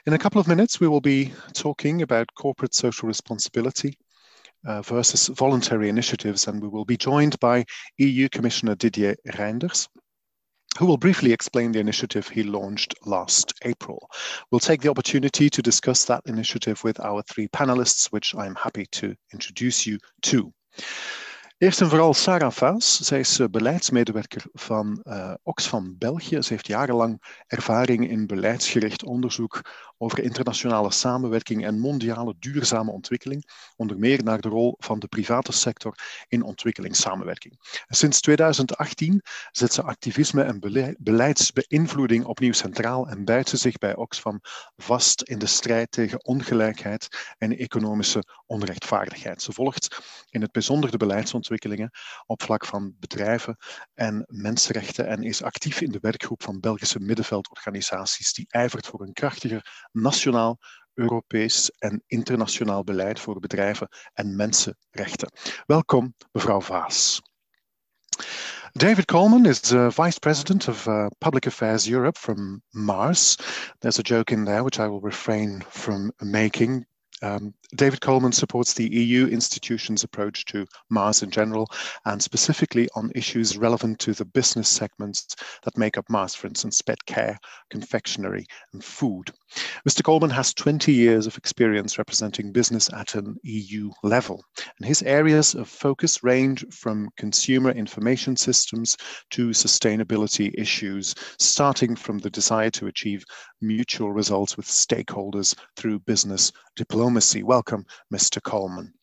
In a couple of minutes, we will be talking about corporate social responsibility versus voluntary initiatives, and we will be joined by EU Commissioner Didier Reynders, who will briefly explain the initiative he launched last April. We'll take the opportunity to discuss that initiative with our three panelists, which I'm happy to introduce you to. Eerst en vooral Sarah Vaas. Zij is beleidsmedewerker van Oxfam België. Ze heeft jarenlang ervaring in beleidsgericht onderzoek over internationale samenwerking en mondiale duurzame ontwikkeling, onder meer naar de rol van de private sector in ontwikkelingssamenwerking. Sinds 2018 zet ze activisme en beleidsbeïnvloeding opnieuw centraal en buiten zich bij Oxfam vast in de strijd tegen ongelijkheid en economische onrechtvaardigheid. Ze volgt in het bijzonder de beleidsontwikkelingen op vlak van bedrijven en mensenrechten en is actief in de werkgroep van Belgische middenveldorganisaties die ijvert voor een krachtiger nationaal, Europees en internationaal beleid voor bedrijven en mensenrechten. Welkom, mevrouw Vaas. David Coleman is Vice President of Public Affairs Europe from Mars. There's a joke in there which I will refrain from making. David Coleman supports the EU institutions' approach to Mars in general and specifically on issues relevant to the business segments that make up Mars, for instance, pet care, confectionery and food. Mr. Coleman has 20 years of experience representing business at an EU level, and his areas of focus range from consumer information systems to sustainability issues, starting from the desire to achieve mutual results with stakeholders through business diplomacy. Welcome, Mr. Coleman.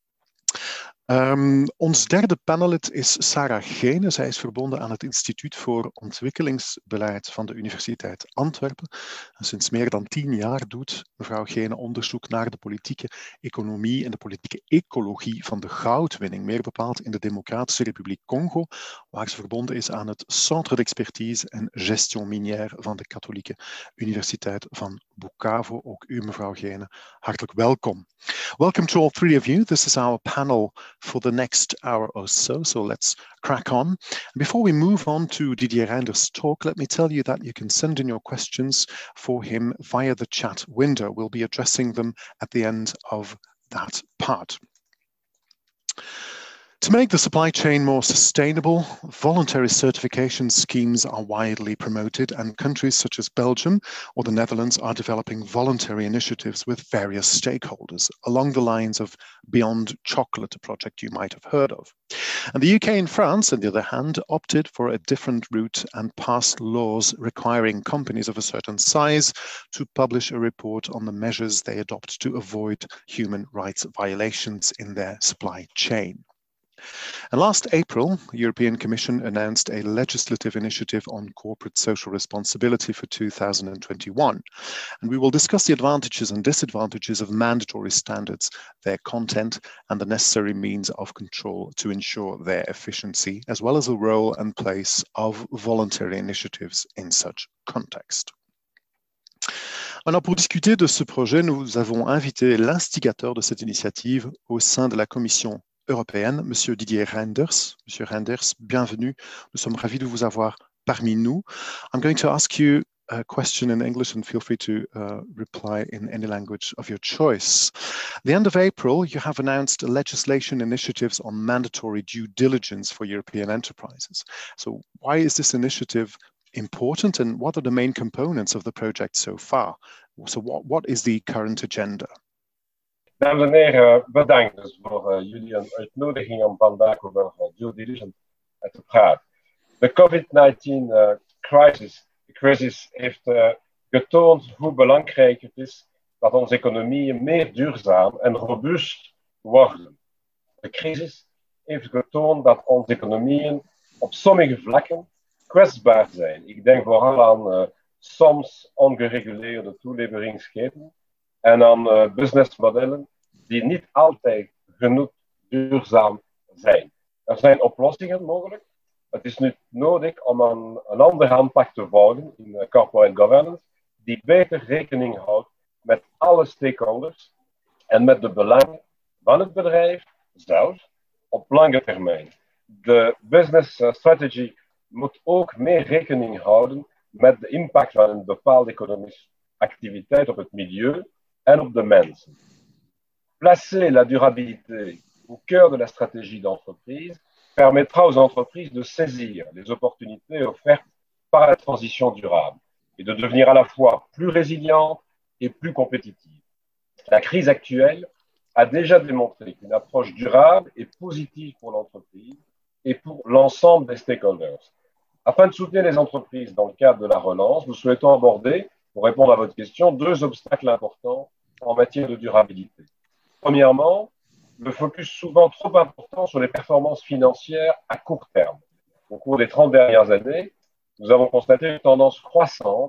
Ons derde panelid is Sarah Geene. Zij is verbonden aan het Instituut voor Ontwikkelingsbeleid van de Universiteit Antwerpen. En sinds meer dan 10 jaar doet mevrouw Geene onderzoek naar de politieke economie en de politieke ecologie van de goudwinning, meer bepaald in de Democratische Republiek Congo, waar ze verbonden is aan het Centre d'Expertise en Gestion Minière van de Katholieke Universiteit van Bukavu. Ook u, mevrouw Geene, hartelijk welkom. Welcome to all three of you. This is our panel for the next hour or so. So let's crack on. Before we move on to Didier Reynders' talk, let me tell you that you can send in your questions for him via the chat window. We'll be addressing them at the end of that part. To make the supply chain more sustainable, voluntary certification schemes are widely promoted, and countries such as Belgium or the Netherlands are developing voluntary initiatives with various stakeholders, along the lines of Beyond Chocolate, a project you might have heard of. And the UK and France, on the other hand, opted for a different route and passed laws requiring companies of a certain size to publish a report on the measures they adopt to avoid human rights violations in their supply chain. And last April, the European Commission announced a legislative initiative on corporate social responsibility for 2021. And we will discuss the advantages and disadvantages of mandatory standards, their content, and the necessary means of control to ensure their efficiency, as well as the role and place of voluntary initiatives in such context. Alors, pour discuter de ce projet, nous avons invité l'instigateur de cette initiative au sein de la Commission européenne, Monsieur Didier Reynders. Monsieur Reynders, bienvenue. Nous sommes ravis de vous avoir parmi nous. I'm going to ask you a question in English and feel free to reply in any language of your choice. At the end of April, you have announced legislation initiatives on mandatory due diligence for European enterprises. So why is this initiative important and what are the main components of the project so far? So what is the current agenda? Dames en heren, bedankt dus voor jullie een uitnodiging om vandaag over due diligence te praten. De COVID-19 crisis heeft getoond hoe belangrijk het is dat onze economieën meer duurzaam en robuust worden. De crisis heeft getoond dat onze economieën op sommige vlakken kwetsbaar zijn. Ik denk vooral aan soms ongereguleerde toeleveringsketen en aan businessmodellen die niet altijd genoeg duurzaam zijn. Er zijn oplossingen mogelijk. Het is nu nodig om een andere aanpak te volgen in corporate governance, die beter rekening houdt met alle stakeholders en met de belangen van het bedrijf zelf op lange termijn. De business strategy moet ook meer rekening houden met de impact van een bepaald economisch activiteit op het milieu en op de mensen. Placer la durabilité au cœur de la stratégie d'entreprise permettra aux entreprises de saisir les opportunités offertes par la transition durable et de devenir à la fois plus résilientes et plus compétitives. La crise actuelle a déjà démontré qu'une approche durable est positive pour l'entreprise et pour l'ensemble des stakeholders. Afin de soutenir les entreprises dans le cadre de la relance, nous souhaitons aborder, pour répondre à votre question, 2 obstacles importants en matière de durabilité. Premièrement, le focus souvent trop important sur les performances financières à court terme. Au cours des 30 dernières années, nous avons constaté une tendance croissante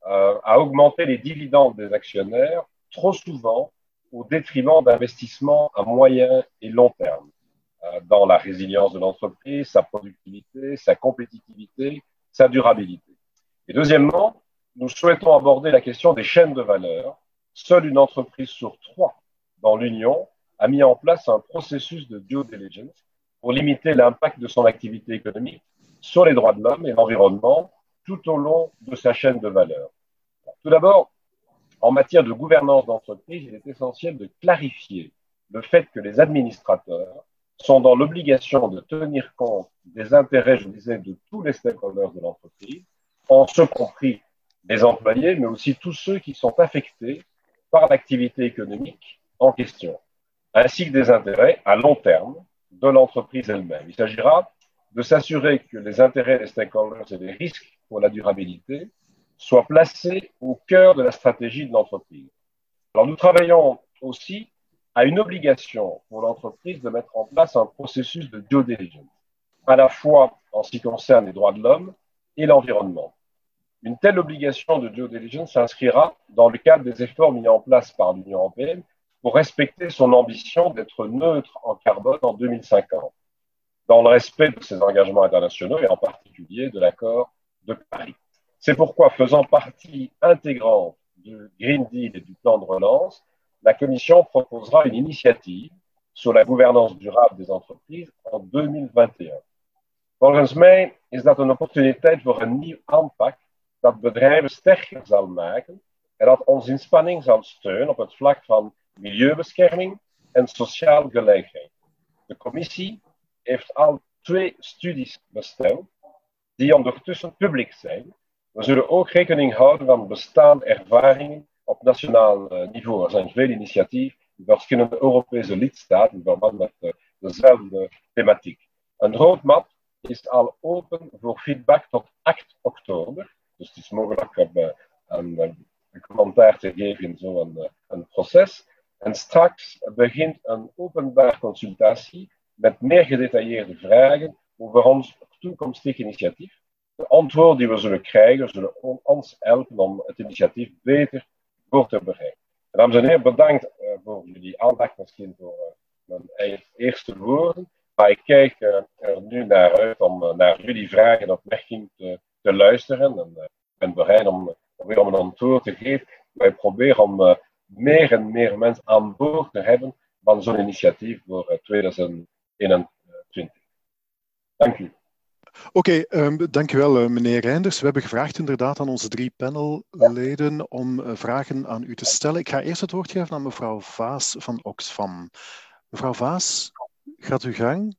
à augmenter les dividendes des actionnaires, trop souvent au détriment d'investissements à moyen et long terme dans la résilience de l'entreprise, sa productivité, sa compétitivité, sa durabilité. Et deuxièmement, nous souhaitons aborder la question des chaînes de valeur. Seule une entreprise sur 3 dans l'Union a mis en place un processus de due diligence pour limiter l'impact de son activité économique sur les droits de l'homme et l'environnement tout au long de sa chaîne de valeur. Tout d'abord, en matière de gouvernance d'entreprise, il est essentiel de clarifier le fait que les administrateurs sont dans l'obligation de tenir compte des intérêts, je disais, de tous les stakeholders de l'entreprise, en ce compris les employés, mais aussi tous ceux qui sont affectés par l'activité économique en question, ainsi que des intérêts à long terme de l'entreprise elle-même. Il s'agira de s'assurer que les intérêts des stakeholders et les risques pour la durabilité soient placés au cœur de la stratégie de l'entreprise. Alors, nous travaillons aussi à une obligation pour l'entreprise de mettre en place un processus de due diligence, à la fois en ce qui concerne les droits de l'homme et l'environnement. Une telle obligation de due diligence s'inscrira dans le cadre des efforts mis en place par l'Union européenne pour respecter son ambition d'être neutre en carbone en 2050, dans le respect de ses engagements internationaux et en particulier de l'accord de Paris. C'est pourquoi, faisant partie intégrante du Green Deal et du plan de relance, la Commission proposera une initiative sur la gouvernance durable des entreprises en 2021. Volgens mij is dat een opportuniteit voor een nieuw aanpak dat bedrijven sterker zal maken en dat onze inspanning zal steunen op het vlak van milieubescherming en sociale gelijkheid. De Commissie heeft al 2 studies besteld die ondertussen publiek zijn. We zullen ook rekening houden van bestaande ervaringen op nationaal niveau. Er zijn veel initiatieven in verschillende Europese lidstaten in verband met dezelfde thematiek. Een roadmap is al open voor feedback tot 8 oktober. Dus het is mogelijk om een commentaar te geven in zo'n proces. En straks begint een openbare consultatie met meer gedetailleerde vragen over ons toekomstig initiatief. De antwoorden die we zullen krijgen, zullen ons helpen om het initiatief beter voor te bereiden. Dames en heren, bedankt voor jullie aandacht, misschien voor mijn eerste woorden. Maar ik kijk er nu naar uit om naar jullie vragen en opmerkingen te luisteren. En ik ben bereid om weer een antwoord te geven. Wij proberen om meer en meer mensen aan boord te hebben van zo'n initiatief voor 2021. Dank u. Oké, dank u wel, meneer Reinders. We hebben gevraagd inderdaad aan onze 3 panelleden om vragen aan u te stellen. Ik ga eerst het woord geven aan mevrouw Vaas van Oxfam. Mevrouw Vaas, gaat uw gang.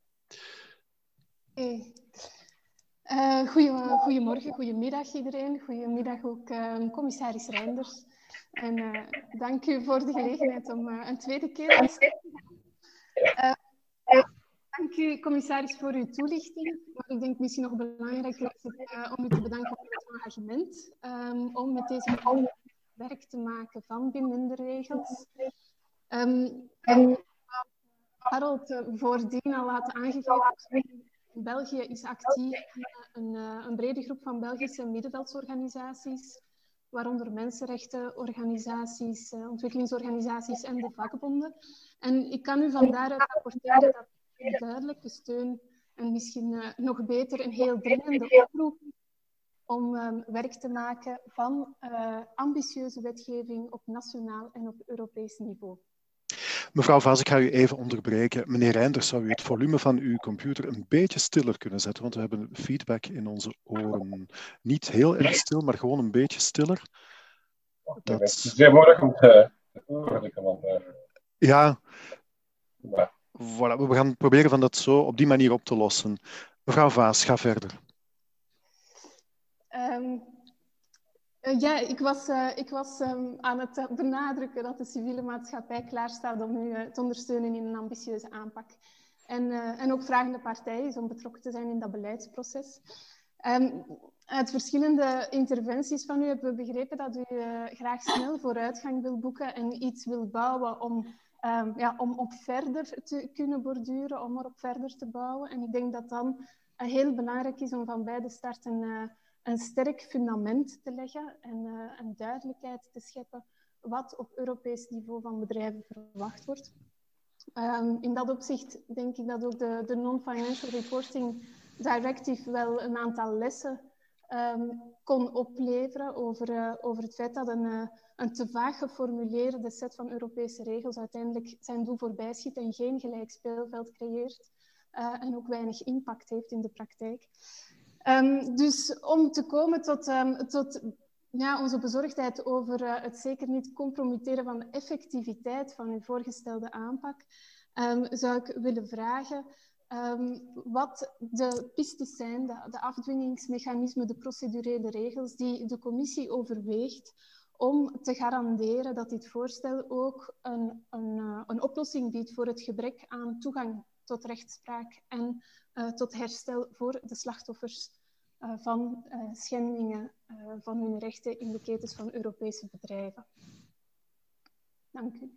Goedemorgen, goedemiddag iedereen. Goedemiddag ook commissaris Reinders. En dank u voor de gelegenheid om een tweede keer te stellen. Dank u, commissaris, voor uw toelichting. Maar ik denk misschien nog belangrijker is het om u te bedanken voor het engagement om met deze werk te maken van bindende regels. Harold voordien al laten aangegeven. België is actief een brede groep van Belgische middenveldsorganisaties, waaronder mensenrechtenorganisaties, ontwikkelingsorganisaties en de vakbonden. En ik kan u van daaruit rapporteren dat een duidelijke steun en misschien nog beter een heel dringende oproep om werk te maken van ambitieuze wetgeving op nationaal en op Europees niveau. Mevrouw Vaas, ik ga u even onderbreken. Meneer Reinders, zou u het volume van uw computer een beetje stiller kunnen zetten? Want we hebben feedback in onze oren. Niet heel erg stil, maar gewoon een beetje stiller. Het is zeer moeilijk om te horen, de commentaar. Ja, Maar, voilà, we gaan proberen van dat zo op die manier op te lossen. Mevrouw Vaas, ga verder. Ja, ik was aan het benadrukken dat de civiele maatschappij klaarstaat om u te ondersteunen in een ambitieuze aanpak. En ook vragende partij is om betrokken te zijn in dat beleidsproces. Uit verschillende interventies van u hebben we begrepen dat u graag snel vooruitgang wil boeken en iets wil bouwen om op verder te kunnen borduren, om erop verder te bouwen. En ik denk dat dan heel belangrijk is om van bij de start een sterk fundament te leggen en een duidelijkheid te scheppen wat op Europees niveau van bedrijven verwacht wordt. In dat opzicht denk ik dat ook de Non-Financial Reporting Directive wel een aantal lessen kon opleveren over het feit dat een te vaag geformuleerde set van Europese regels uiteindelijk zijn doel voorbij schiet en geen gelijk speelveld creëert en ook weinig impact heeft in de praktijk. Dus om te komen tot onze bezorgdheid over het zeker niet compromitteren van de effectiviteit van uw voorgestelde aanpak, zou ik willen vragen wat de pistes zijn, de afdwingingsmechanismen, de procedurele regels die de commissie overweegt om te garanderen dat dit voorstel ook een oplossing biedt voor het gebrek aan toegang tot rechtspraak en tot herstel voor de slachtoffers van schendingen van hun rechten in de ketens van Europese bedrijven. Dank u.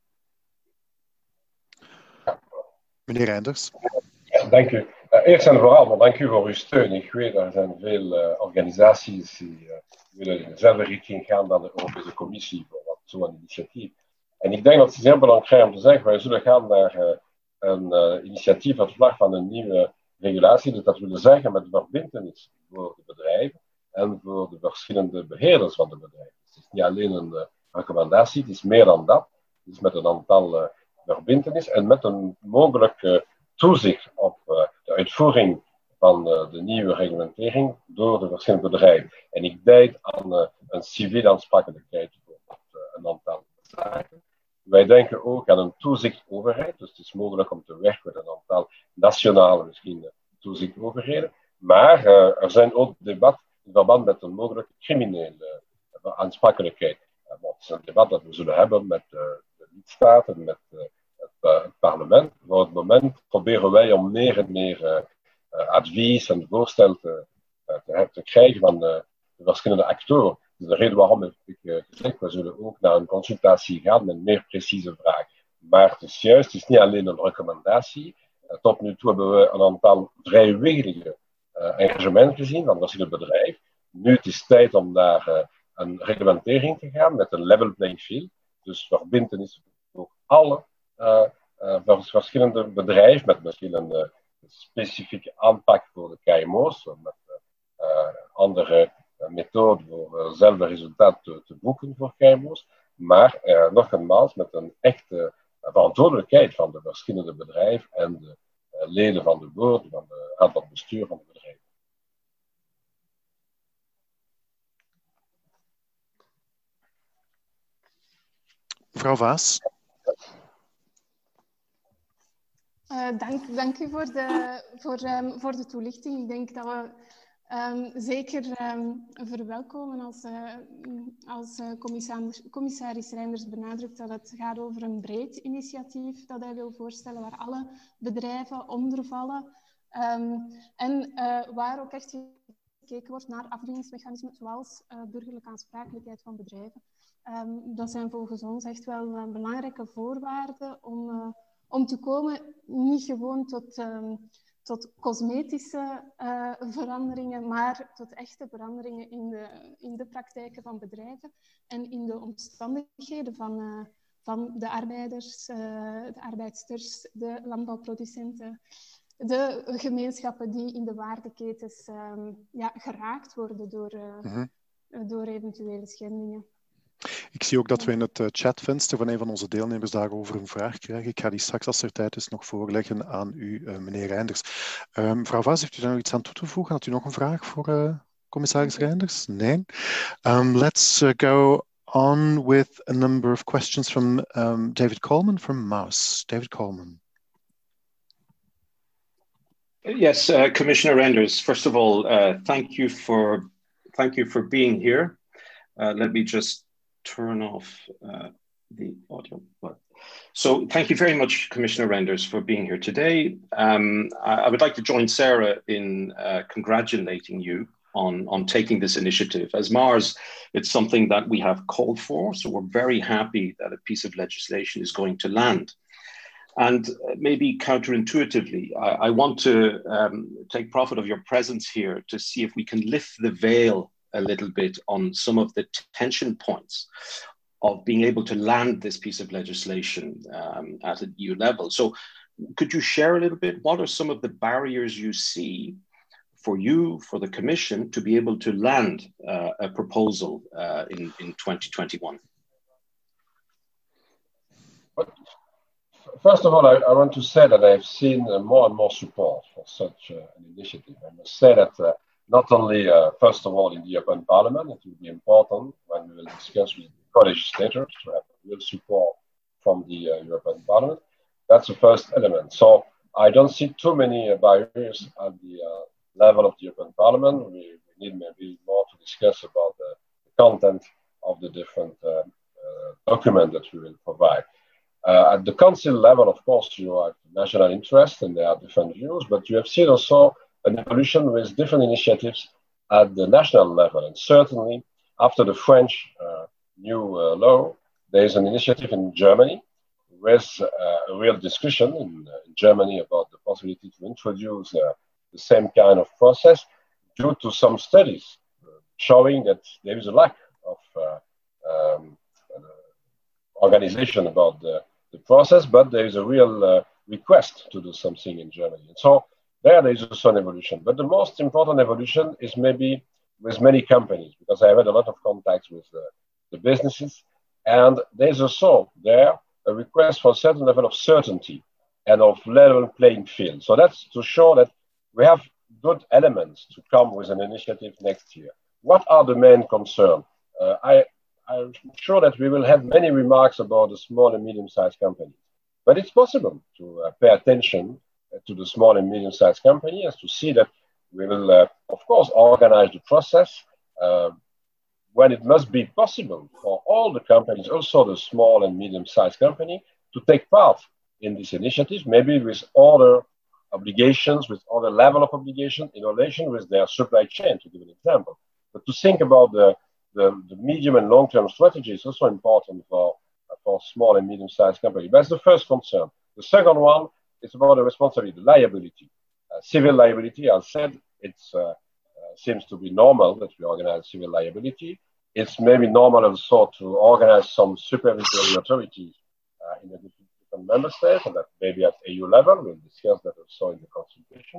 Meneer Reinders. Dank u. Eerst en vooral, dank u voor uw steun. Ik weet, er zijn veel organisaties die willen in dezelfde richting gaan dan de Europese Commissie voor zo'n initiatief. En ik denk dat het zeer belangrijk is om te zeggen, wij zullen gaan naar een initiatief op vlak van een nieuwe regulatie. Dus dat wil zeggen met verbintenis voor de bedrijven en voor de verschillende beheerders van de bedrijven. Het is niet alleen een recommendatie, het is meer dan dat. Het is met een aantal verbintenis en met een mogelijk toezicht op de uitvoering van de nieuwe reglementering door de verschillende bedrijven. En ik denk aan een civiele aansprakelijkheid voor een aantal zaken. Wij denken ook aan een toezichtoverheid, dus het is mogelijk om te werken met een aantal nationale misschien toezichtoverheden. Maar er zijn ook debatten in verband met een mogelijke criminele aansprakelijkheid. Het is een debat dat we zullen hebben met de lidstaten, met het parlement. Voor het moment proberen wij om meer en meer advies en voorstel te krijgen van de verschillende actoren. Dat is de reden waarom ik gezegd, we zullen ook naar een consultatie gaan met meer precieze vragen. Maar het is juist, het is niet alleen een recommendatie. Tot nu toe hebben we een aantal vrijwillige engagementen gezien van verschillende bedrijven. Nu het is tijd om naar een reglementering te gaan met een level playing field. Dus verbintenis voor alle verschillende bedrijven met misschien een specifieke aanpak voor de KMO's, met andere methoden voor zelf resultaat te boeken voor KMO's, maar nogmaals met een echte verantwoordelijkheid van de verschillende bedrijven en de leden van de board, van de raad van bestuur van de bedrijven. Mevrouw Vaas. Dank u voor de toelichting. Ik denk dat we zeker verwelkomen als commissaris Reinders benadrukt dat het gaat over een breed initiatief dat hij wil voorstellen, waar alle bedrijven onder vallen en waar ook echt gekeken wordt naar afdwingingsmechanismen zoals burgerlijke aansprakelijkheid van bedrijven. Dat zijn volgens ons echt wel belangrijke voorwaarden om te komen, niet gewoon tot cosmetische veranderingen, maar tot echte veranderingen in de praktijken van bedrijven en in de omstandigheden van de arbeiders, de arbeidsters, de landbouwproducenten, de gemeenschappen die in de waardeketens geraakt worden door eventuele schendingen. Ik zie ook dat we in het chatvenster van een van onze deelnemers daarover een vraag krijgen. Ik ga die straks als er tijd is nog voorleggen aan u, meneer Reinders. Mevrouw Vaas, heeft u daar nog iets aan toe te voegen? Had u nog een vraag voor commissaris Reinders? Nee? Let's go on with a number of questions from David Coleman from Mouse. David Coleman. Yes, Commissioner Reynders, first of all, thank you for being here. Let me just turn off the audio. So thank you very much, Commissioner Reynders, for being here today. I would like to join Sarah in congratulating you on taking this initiative. As Mars, it's something that we have called for, so we're very happy that a piece of legislation is going to land. And maybe counterintuitively, I want to take profit of your presence here to see if we can lift the veil a little bit on some of the tension points of being able to land this piece of legislation at an EU level. So could you share a little bit, what are some of the barriers you see for you, for the Commission, to be able to land a proposal in 2021? First of all, I want to say that I've seen more and more support for such an initiative. I must say that not only, first of all, in the European Parliament, it will be important when we will discuss with co-legislators to have real support from the European Parliament. That's the first element. So I don't see too many barriers at the level of the European Parliament. We need maybe more to discuss about the content of the different document that we will provide. At the Council level, of course, you have national interest and there are different views, but you have seen also an evolution with different initiatives at the national level. And certainly, after the French new law, there is an initiative in Germany with a real discussion in Germany about the possibility to introduce the same kind of process due to some studies showing that there is a lack of organization about the process, but there is a real request to do something in Germany. And so there is also an evolution. But the most important evolution is maybe with many companies, because I had a lot of contacts with the businesses, and there's also there a request for a certain level of certainty and of level playing field. So that's to show that we have good elements to come with an initiative next year. What are the main concerns? I'm sure that we will have many remarks about the small and medium-sized companies, but it's possible to pay attention to the small and medium-sized companies to see that we will, of course, organize the process when it must be possible for all the companies, also the small and medium-sized company, to take part in this initiative, maybe with other obligations, with other level of obligation in relation with their supply chain, to give an example. But to think about the medium and long-term strategy is also important for small and medium-sized companies. That's the first concern. The second one is about the responsibility, the liability. Civil liability, as said, it seems to be normal that we organize civil liability. It's maybe normal also to organize some supervisory authorities in the different member states, and that maybe at EU level. We'll discuss that also in the consultation.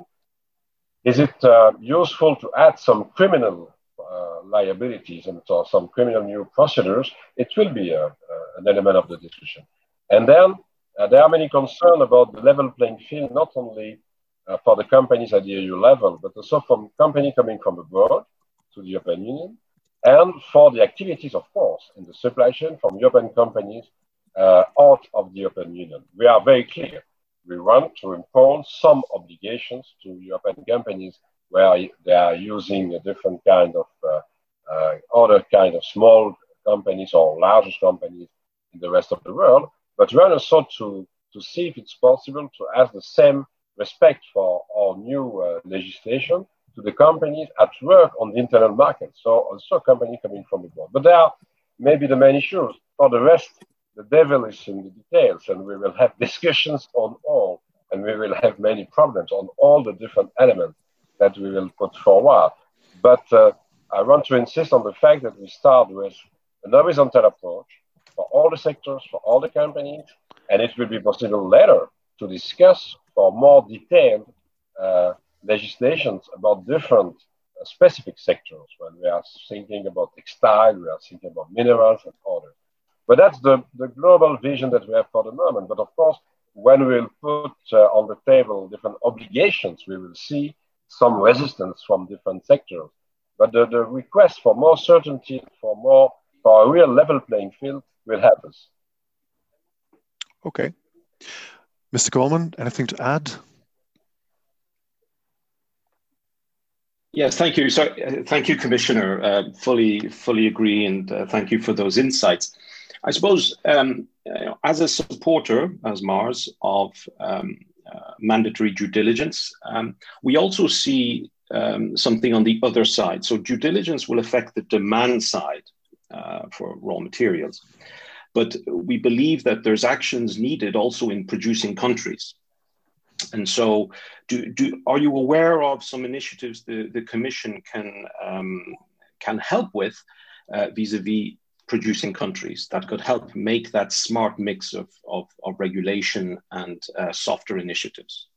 Is it useful to add some criminal liabilities and so some criminal new procedures? It will be an element of the discussion. And then there are many concerns about the level playing field, not only for the companies at the EU level, but also from companies coming from abroad to the European Union, and for the activities, of course, in the supply chain from European companies out of the European Union. We are very clear. We want to impose some obligations to European companies where they are using a different kind of other kind of small companies or larger companies in the rest of the world. But we want also to see if it's possible to have the same respect for our new legislation to the companies at work on the internal market. So also companies coming from abroad. But there are maybe the main issues. For the rest, the devil is in the details, and we will have discussions on all, and we will have many problems on all the different elements that we will put forward. But I want to insist on the fact that we start with an horizontal approach for all the sectors, for all the companies, and it will be possible later to discuss for more detailed legislations about different specific sectors. When we are thinking about textile, we are thinking about minerals and others. But that's the global vision that we have for the moment. But of course, when we'll put on the table different obligations, we will see some resistance from different sectors. But the request for more certainty, for for a real level playing field will help us. Okay. Mr. Coleman, anything to add? Yes, thank you. So, thank you, Commissioner. Fully agree, and thank you for those insights. I suppose, as a supporter, as Mars, of mandatory due diligence, we also see something on the other side. So, due diligence will affect the demand side for raw materials, but we believe that there's actions needed also in producing countries. And so, are you aware of some initiatives the Commission can help with vis-a-vis producing countries that could help make that smart mix of regulation and softer initiatives?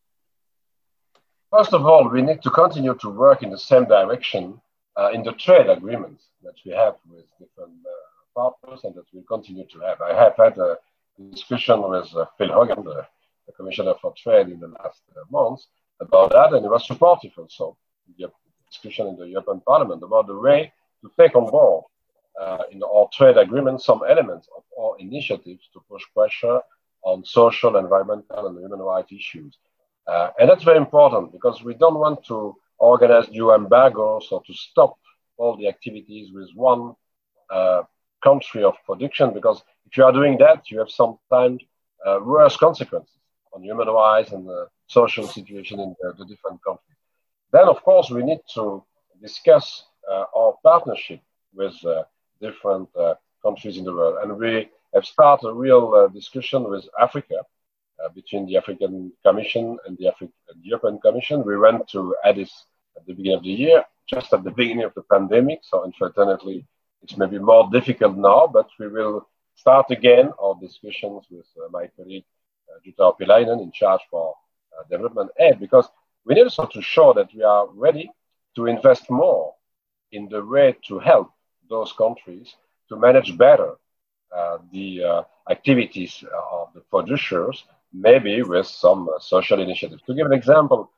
First of all, we need to continue to work in the same direction in the trade agreements that we have with different partners and that we'll continue to have. I have had a discussion with Phil Hogan, the Commissioner for Trade, in the last months about that, and he was supportive also in the discussion in the European Parliament about the way to take on board in our trade agreement some elements of our initiatives to push pressure on social, environmental, and human rights issues. And that's very important because we don't want to organize new embargoes or to stop all the activities with one country of production, because if you are doing that, you have sometimes worse consequences on human rights and the social situation in the different countries. Then, of course, we need to discuss our partnership with different countries in the world. And we have started a real discussion with Africa, between the African Commission and the European Commission. We went to Addis at the beginning of the year, just at the beginning of the pandemic. So unfortunately, it's maybe more difficult now, but we will start again our discussions with my colleague, Jutta Urpilainen, in charge for development aid, because we need also to show that we are ready to invest more in the way to help those countries to manage better the activities of the producers, maybe with some social initiatives. To give an example,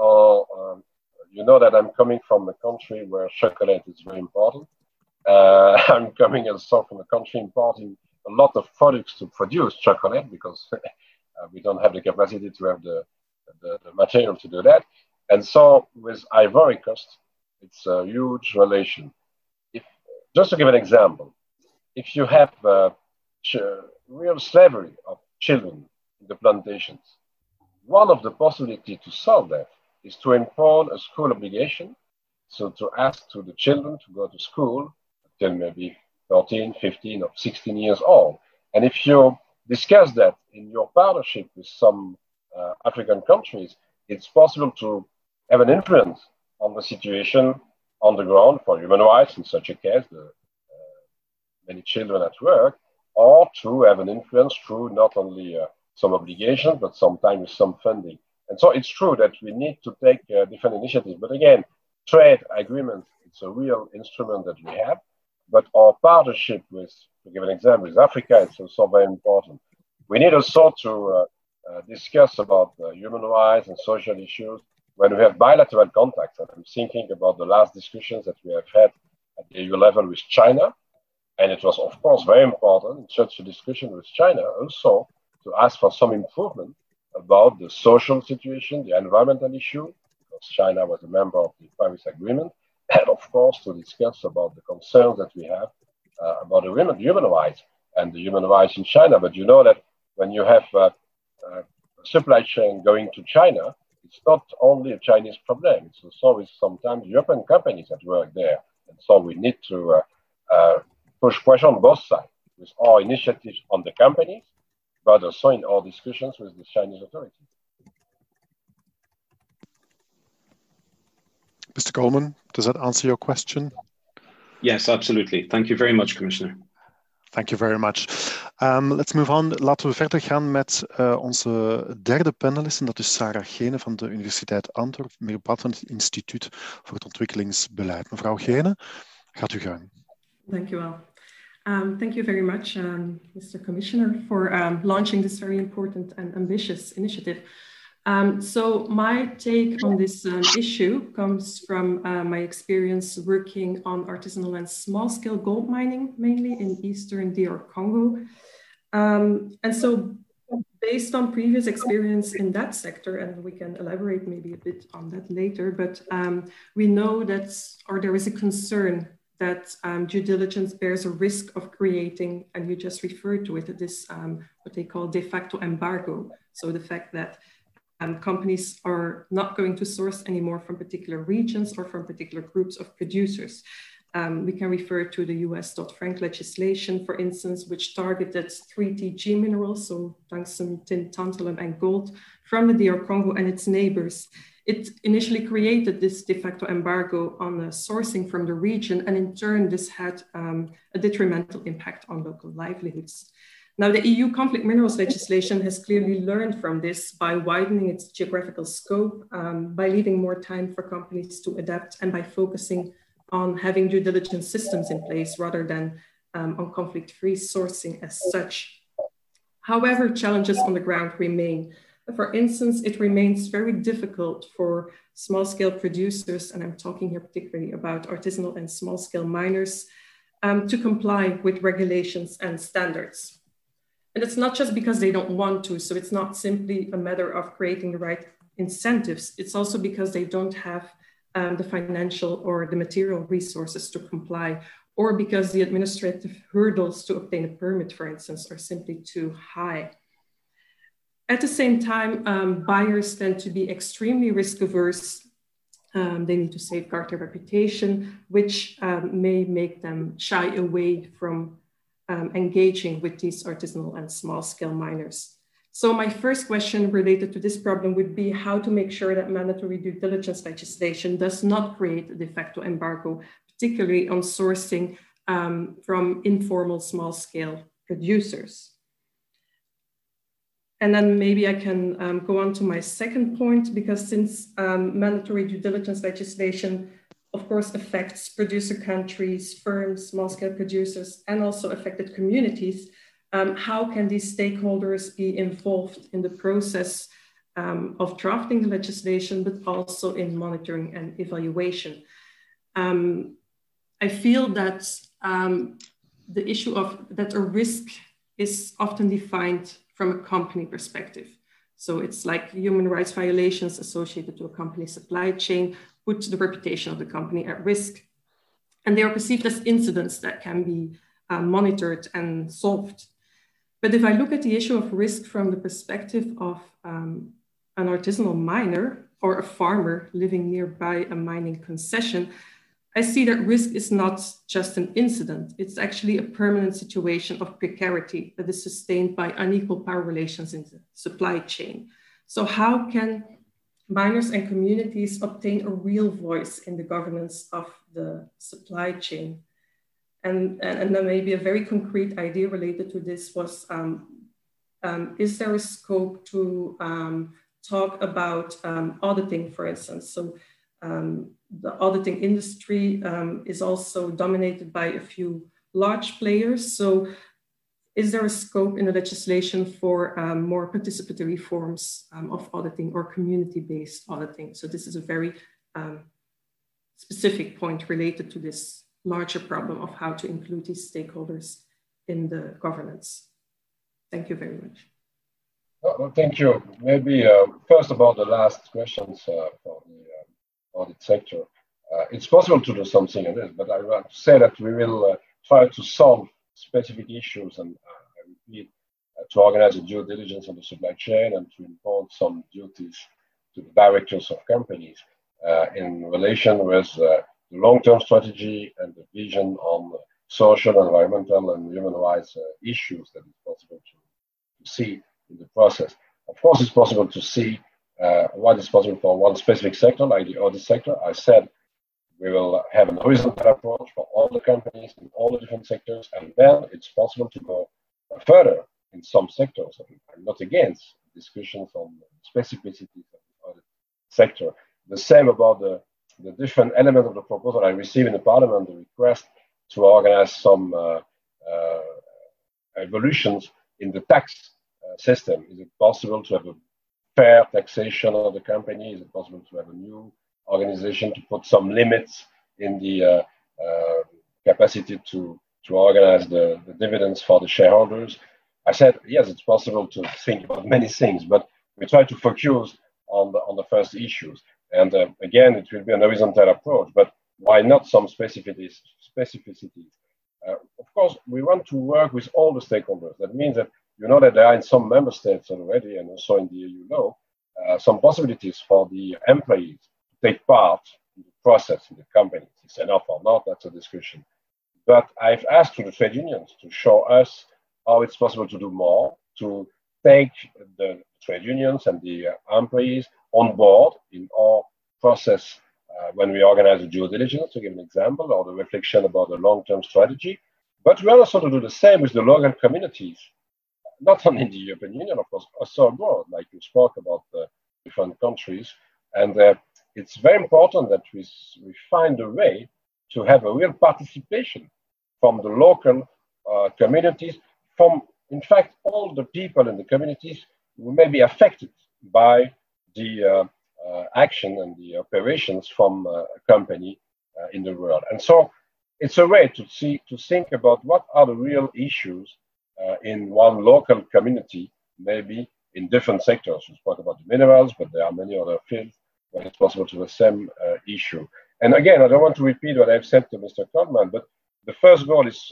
you know that I'm coming from a country where chocolate is very important. I'm coming also from a country importing a lot of products to produce chocolate because we don't have the capacity to have the material to do that. And so with Ivory Coast, it's a huge relation. Just to give an example, if you have real slavery of children in the plantations, one of the possibilities to solve that is to impose a school obligation. So to ask to the children to go to school until maybe 13, 15 or 16 years old. And if you discuss that in your partnership with some African countries, it's possible to have an influence on the situation on the ground for human rights in such a case, the many children at work, or to have an influence through not only some obligations, but sometimes with some funding. And so it's true that we need to take different initiatives. But again, trade agreements, it's a real instrument that we have. But our partnership with, to give an example, with Africa, it's also very important. We need also to discuss about human rights and social issues when we have bilateral contacts. And I'm thinking about the last discussions that we have had at the EU level with China. And it was, of course, very important in such a discussion with China also to ask for some improvement about the social situation, the environmental issue, because China was a member of the Paris Agreement, and of course to discuss about the concerns that we have about the human rights and the human rights in China. But you know that when you have a supply chain going to China, it's not only a Chinese problem, it's also with sometimes European companies that work there. And so we need to push pressure on both sides with our initiatives on the companies, but also in our discussions with the Chinese authorities. Mr. Coleman, does that answer your question? Yes, absolutely. Thank you very much, Commissioner. Thank you very much. Let's move on. Laten we verder gaan met onze derde panelist. En dat is Sarah Gene van de Universiteit Antwerpen, medeoprichter van het Instituut voor het Ontwikkelingsbeleid. Mevrouw Gene, gaat u gang. Thank you all. Thank you very much, Mr. Commissioner, for launching this very important and ambitious initiative. So my take on this issue comes from my experience working on artisanal and small-scale gold mining, mainly in Eastern DR Congo. And so based on previous experience in that sector, and we can elaborate maybe a bit on that later, but we know that, or there is a concern that due diligence bears a risk of creating, and you just referred to it, this what they call de facto embargo. So the fact that companies are not going to source anymore from particular regions or from particular groups of producers. We can refer to the US Dodd-Frank legislation, for instance, which targeted 3TG minerals, so tungsten, tin, tantalum, and gold from the DR Congo and its neighbors. It initially created this de facto embargo on the sourcing from the region, and in turn, this had a detrimental impact on local livelihoods. Now, the EU conflict minerals legislation has clearly learned from this by widening its geographical scope, by leaving more time for companies to adapt, and by focusing on having due diligence systems in place rather than on conflict-free sourcing as such. However, challenges on the ground remain. For instance, it remains very difficult for small-scale producers, and I'm talking here particularly about artisanal and small-scale miners, to comply with regulations and standards. And it's not just because they don't want to, so it's not simply a matter of creating the right incentives, it's also because they don't have the financial or the material resources to comply, or because the administrative hurdles to obtain a permit, for instance, are simply too high. At the same time, buyers tend to be extremely risk averse. They need to safeguard their reputation, which may make them shy away from engaging with these artisanal and small scale miners. So my first question related to this problem would be how to make sure that mandatory due diligence legislation does not create a de facto embargo, particularly on sourcing from informal small scale producers. And then maybe I can go on to my second point, because since mandatory due diligence legislation, of course, affects producer countries, firms, small scale producers, and also affected communities, how can these stakeholders be involved in the process of drafting the legislation, but also in monitoring and evaluation? I feel that the issue of that a risk is often defined from a company perspective. So it's like human rights violations associated to a company's supply chain put the reputation of the company at risk. And they are perceived as incidents that can be monitored and solved. But if I look at the issue of risk from the perspective of an artisanal miner or a farmer living nearby a mining concession, I see that risk is not just an incident. It's actually a permanent situation of precarity that is sustained by unequal power relations in the supply chain. So how can miners and communities obtain a real voice in the governance of the supply chain? And then maybe a very concrete idea related to this was, is there a scope to talk about auditing, for instance? So the auditing industry is also dominated by a few large players. So is there a scope in the legislation for more participatory forms of auditing or community-based auditing? So this is a very specific point related to this larger problem of how to include these stakeholders in the governance. Thank you very much. Well, thank you. Maybe first about the last questions for the audit sector. It's possible to do something on this, but I want to say that we will try to solve specific issues, and I repeat, to organize a due diligence on the supply chain and to impose some duties to the directors of companies in relation with the long-term strategy and the vision on social, environmental, and human rights issues that is possible to see in the process. Of course, it's possible to see what is possible for one specific sector, like the audit sector. I said we will have an horizontal approach for all the companies in all the different sectors, and then it's possible to go further in some sectors. I'm not against discussions on specificities of the audit sector. The same about the different elements of the proposal I received in the Parliament, the request to organize some evolutions in the tax system. Is it possible to have a fair taxation of the company? Is it possible to have a new organization to put some limits in the capacity to organize the dividends for the shareholders? I said, yes, it's possible to think about many things, but we try to focus on the first issues. And again, it will be an horizontal approach, but why not some specificities? Of course, we want to work with all the stakeholders. That means that you know that there are in some member states already, and also in the EU law, some possibilities for the employees to take part in the process in the company. It's enough or not, that's a discussion. But I've asked to the trade unions to show us how it's possible to do more, to take the trade unions and the employees on board in our process when we organize a due diligence, to give an example, or the reflection about the long-term strategy. But we also to do the same with the local communities, not only in the European Union, of course, also abroad, like you spoke about the different countries. And it's very important that we find a way to have a real participation from the local communities, from, in fact, all the people in the communities who may be affected by the action and the operations from a company in the world. And so it's a way to think about what are the real issues in one local community, maybe in different sectors. We spoke about the minerals, but there are many other fields where it's possible to have the same issue. And again, I don't want to repeat what I've said to Mr. Coleman, but the first goal is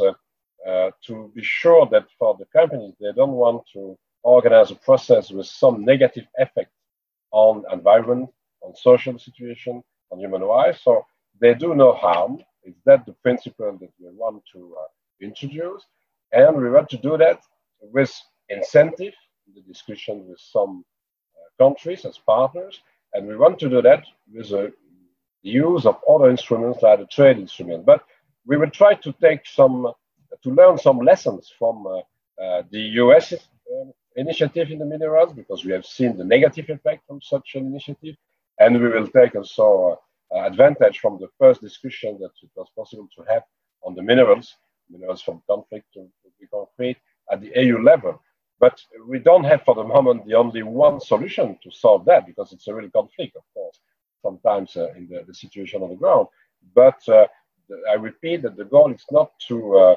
to be sure that for the companies, they don't want to organize a process with some negative effect on environment, on social situation, on human rights. So they do no harm. Is that the principle that we want to introduce? And we want to do that with incentive, the discussion with some countries as partners. And we want to do that with the use of other instruments like the trade instrument. But we will try to take to learn some lessons from the US initiative in the minerals, because we have seen the negative effect from such an initiative. And we will take also advantage from the first discussion that it was possible to have on the minerals from conflict to be concrete at the EU level. But we don't have for the moment the only one solution to solve that, because it's a real conflict, of course, sometimes in the situation on the ground. But I repeat that the goal is not to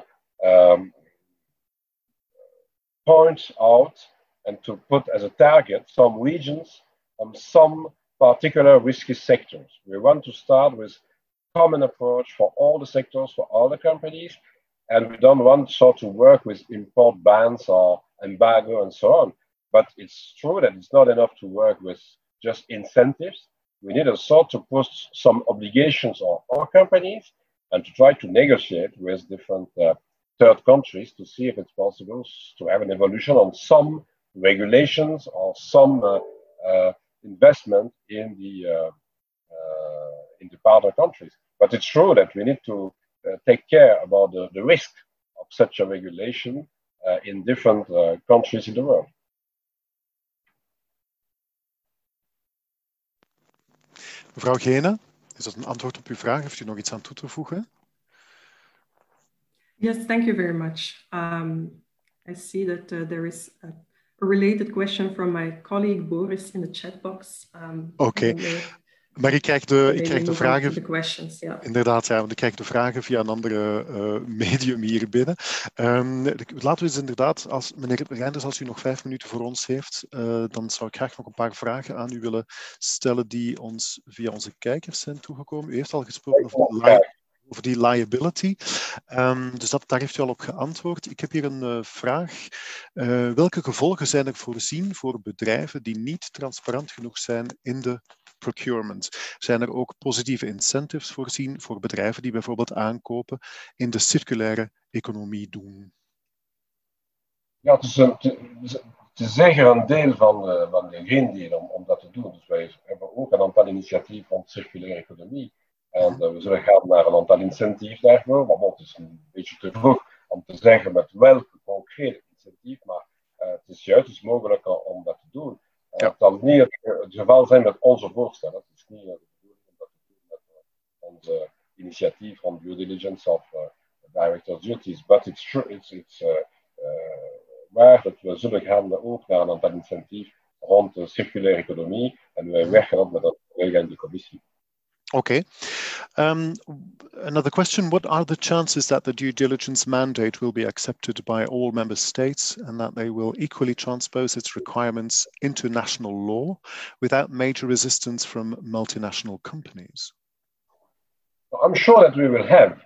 point out and to put as a target some regions on some particular risky sectors. We want to start with common approach for all the sectors, for all the companies, and we don't want to work with import bans or embargo and so on. But it's true that it's not enough to work with just incentives. We need also to put some obligations on our companies and to try to negotiate with different third countries to see if it's possible to have an evolution on some regulations or some investment in the partner countries. But it's true that we need to take care about the risk of such a regulation in different countries in the world. Mevrouw Geene, is dat een antwoord op uw vraag? Heeft u nog iets aan toe te voegen? Yes, thank you very much. I see that there is a related question from my colleague Boris in the chat box. Oké. Maar ik krijg de vragen. Yeah. Inderdaad, ja, want ik krijg de vragen via een andere medium hier binnen. Laten we eens inderdaad, meneer Reinders, als u nog 5 minuten voor ons heeft, dan zou ik graag nog een paar vragen aan u willen stellen die ons via onze kijkers zijn toegekomen. U heeft al gesproken over die liability. Dus daar heeft u al op geantwoord. Ik heb hier een vraag. Welke gevolgen zijn er voorzien voor bedrijven die niet transparant genoeg zijn in de procurement? Zijn er ook positieve incentives voorzien voor bedrijven die bijvoorbeeld aankopen in de circulaire economie doen? Ja, het is zeker een deel van de Green Deal om dat te doen. Dus wij hebben ook een aantal initiatieven van de circulaire economie. En we zullen gaan naar een aantal incentief daarvoor. Maar het is een beetje te vroeg om te zeggen met welke concrete incentief. Maar het is juist mogelijk om dat te doen. Ja. Het zal niet het geval zijn met onze voorstellen. Het is niet de bedoeling om dat te doen met onze initiatief van due diligence of director's duties. But it's true, it's waar dat we zullen gaan ook naar een aantal incentief rond de circulaire economie. En wij werken ook met dat collega in de commissie. Okay. Another question, what are the chances that the due diligence mandate will be accepted by all member states and that they will equally transpose its requirements into national law without major resistance from multinational companies? I'm sure that we will have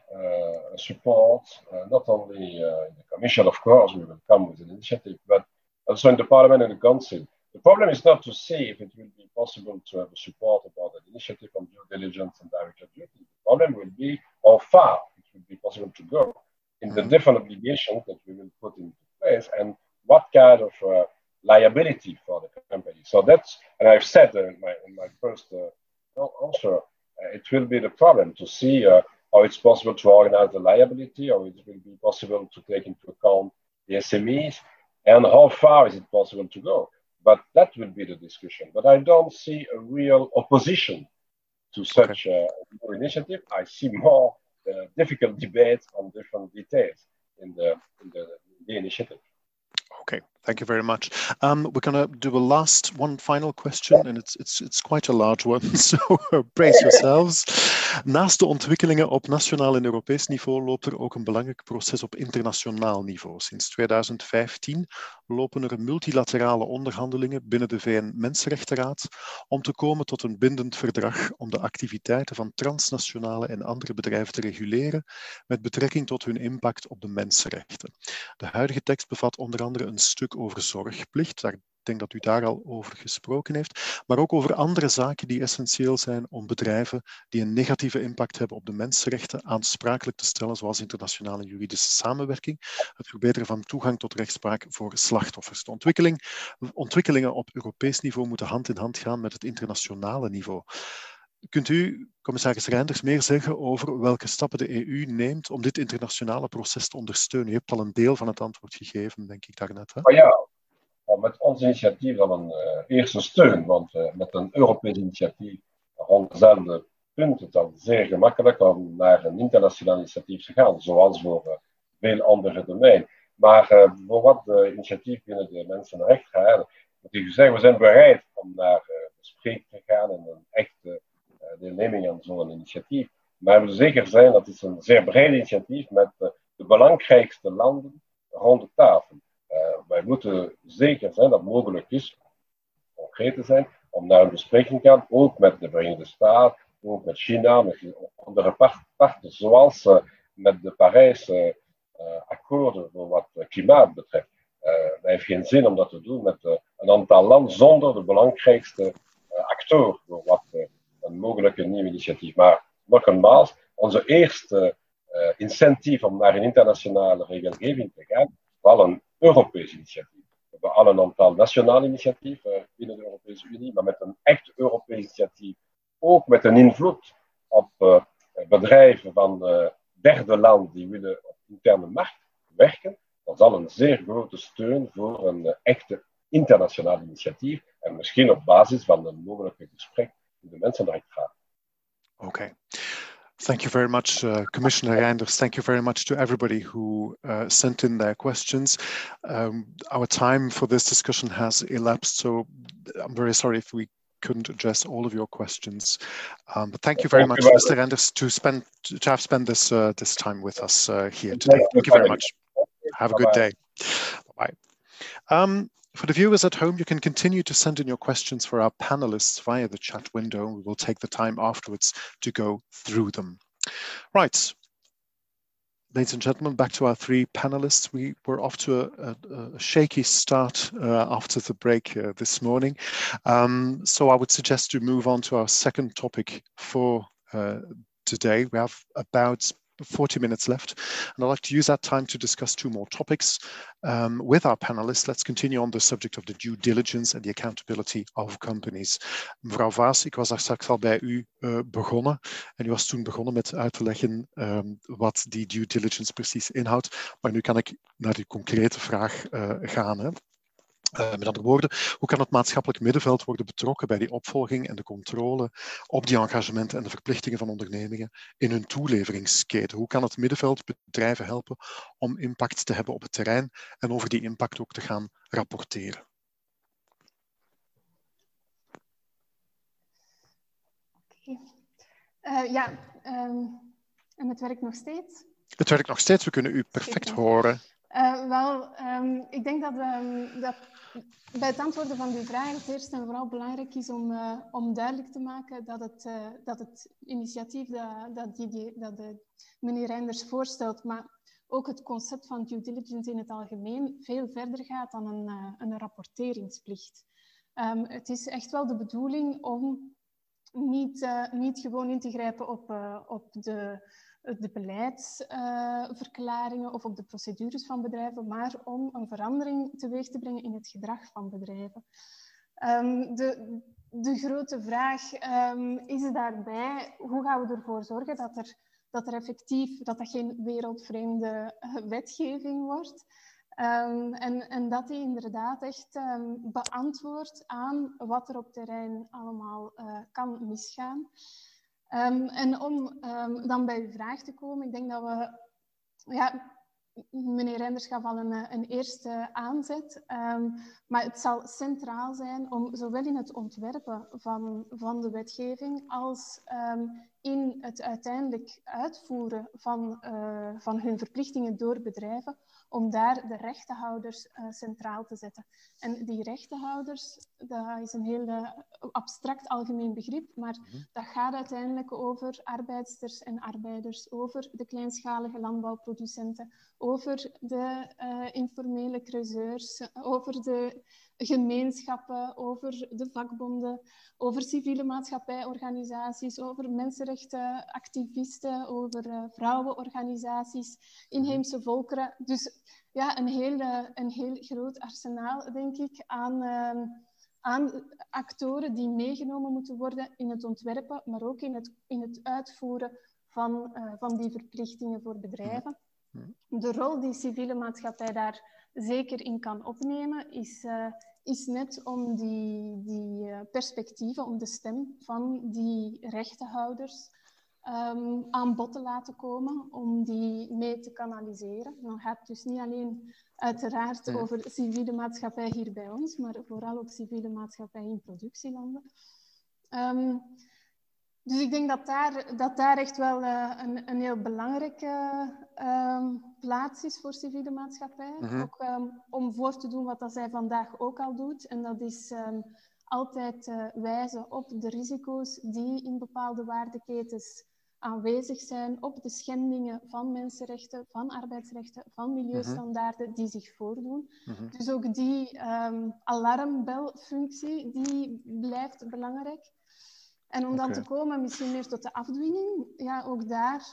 support, not only in the Commission, of course, we will come with an initiative, but also in the Parliament and the Council. The problem is not to see if it will be possible to have support about an initiative on due diligence and direct duty. The problem will be how far it will be possible to go in the different obligations that we will put into place and what kind of liability for the company. So that's, and I've said in my first answer, it will be the problem to see how it's possible to organize the liability, how it will be possible to take into account the SMEs, and how far is it possible to go. But that will be the discussion. But I don't see a real opposition to such a new initiative. I see more difficult debates on different details in the initiative. Okay, thank you very much. We're going to do one final question, and it's quite a large one, so brace yourselves. Naast de ontwikkelingen op nationaal en Europees niveau loopt er ook een belangrijk proces op internationaal niveau. Sinds 2015 lopen er multilaterale onderhandelingen binnen de VN-Mensenrechtenraad om te komen tot een bindend verdrag om de activiteiten van transnationale en andere bedrijven te reguleren met betrekking tot hun impact op de mensenrechten. De huidige tekst bevat onder andere een stuk over zorgplicht. Ik denk dat u daar al over gesproken heeft, maar ook over andere zaken die essentieel zijn om bedrijven die een negatieve impact hebben op de mensenrechten aansprakelijk te stellen, zoals internationale juridische samenwerking, het verbeteren van toegang tot rechtspraak voor slachtoffers. De ontwikkelingen op Europees niveau moeten hand in hand gaan met het internationale niveau. Kunt u, commissaris Reinders, meer zeggen over welke stappen de EU neemt om dit internationale proces te ondersteunen? U hebt al een deel van het antwoord gegeven, denk ik daarnet. Hè? Oh ja, met ons initiatief dan een eerste steun, want met een Europees initiatief rond dezelfde punten is het dan zeer gemakkelijk om naar een internationaal initiatief te gaan, zoals voor veel andere domeinen. Maar voor wat de initiatief binnen de mensenrechten moet ik zeggen, we zijn bereid om naar bespreking te gaan en een echte deelneming aan zo'n initiatief. Maar we willen zeker zijn dat het een zeer breed initiatief met de belangrijkste landen rond de tafel. Wij moeten zeker zijn dat het mogelijk is, concreet te zijn, om naar een bespreking te gaan, ook met de Verenigde Staten, ook met China, met andere partners, zoals met de Parijse akkoorden voor wat klimaat betreft. Het heeft geen zin om dat te doen met een aantal landen zonder de belangrijkste acteur voor wat een mogelijke nieuw initiatief. Maar nogmaals, onze eerste incentief om naar een internationale regelgeving te gaan, wel een Europees initiatief. We hebben al een aantal nationale initiatieven binnen de Europese Unie, maar met een echt Europees initiatief, ook met een invloed op bedrijven van derde land die willen op de interne markt werken, dat is al een zeer grote steun voor een echte internationaal initiatief en misschien op basis van een mogelijke gesprek in de Mensenrechtenraad. Okay. Thank you very much, Commissioner Reinders. Thank you very much to everybody who sent in their questions. Our time for this discussion has elapsed, so I'm very sorry if we couldn't address all of your questions. But thank you very much, Mr. Reinders, to have spent this time with us here today. Thank you very much. Have a good day. Bye-bye. For the viewers at home, you can continue to send in your questions for our panelists via the chat window. We will take the time afterwards to go through them. Right. Ladies and gentlemen, back to our three panelists. We were off to a shaky start after the break this morning. So I would suggest to move on to our second topic for today. We have about 40 minutes left, and I'd like to use that time to discuss two more topics with our panelists. Let's continue on the subject of the due diligence and the accountability of companies. Mevrouw Vaas, ik was daar straks al bij u begonnen en u was toen begonnen met uit te leggen wat die due diligence precies inhoudt. Maar nu kan ik naar die concrete vraag gaan. Hè. Met andere woorden, hoe kan het maatschappelijk middenveld worden betrokken bij die opvolging en de controle op die engagementen en de verplichtingen van ondernemingen in hun toeleveringsketen? Hoe kan het middenveld bedrijven helpen om impact te hebben op het terrein en over die impact ook te gaan rapporteren? En het werkt nog steeds? Het werkt nog steeds, we kunnen u perfect horen. Ik denk dat bij het antwoorden van die vraag het eerst en vooral belangrijk is om duidelijk te maken dat het initiatief dat meneer Reinders voorstelt, maar ook het concept van due diligence in het algemeen veel verder gaat dan een rapporteringsplicht. Het is echt wel de bedoeling om niet gewoon in te grijpen op de beleidsverklaringen of op de procedures van bedrijven, maar om een verandering teweeg te brengen in het gedrag van bedrijven. De grote vraag is daarbij, hoe gaan we ervoor zorgen dat er effectief, dat geen wereldvreemde wetgeving wordt. En dat die inderdaad echt beantwoordt aan wat er op terrein allemaal kan misgaan. En om dan bij uw vraag te komen, ik denk dat we... Meneer Reinders gaf al een eerste aanzet, maar het zal centraal zijn om zowel in het ontwerpen van de wetgeving als in het uiteindelijk uitvoeren van hun verplichtingen door bedrijven, om daar de rechtenhouders centraal te zetten. En die rechtenhouders, dat is een heel abstract algemeen begrip, maar dat gaat uiteindelijk over arbeidsters en arbeiders, over de kleinschalige landbouwproducenten, over de informele creuseurs, over de gemeenschappen, over de vakbonden, over civiele maatschappijorganisaties, over mensenrechtenactivisten, over vrouwenorganisaties, inheemse volkeren. Dus ja, een heel groot arsenaal, denk ik, aan actoren die meegenomen moeten worden in het ontwerpen, maar ook in het uitvoeren van die verplichtingen voor bedrijven. De rol die civiele maatschappij daar zeker in kan opnemen, is net om die perspectieven, om de stem van die rechtenhouders aan bod te laten komen, om die mee te kanaliseren. Dan gaat het dus niet alleen uiteraard over civiele maatschappij hier bij ons, maar vooral ook civiele maatschappij in productielanden. Dus ik denk dat daar echt wel een heel belangrijke plaats is voor civiele maatschappij. Ook om voor te doen wat dat zij vandaag ook al doet. En dat is altijd wijzen op de risico's die in bepaalde waardeketens aanwezig zijn, op de schendingen van mensenrechten, van arbeidsrechten, van milieustandaarden die zich voordoen. Dus ook die alarmbelfunctie, die blijft belangrijk. En om dan te komen misschien meer tot de afdwinging, ja, ook daar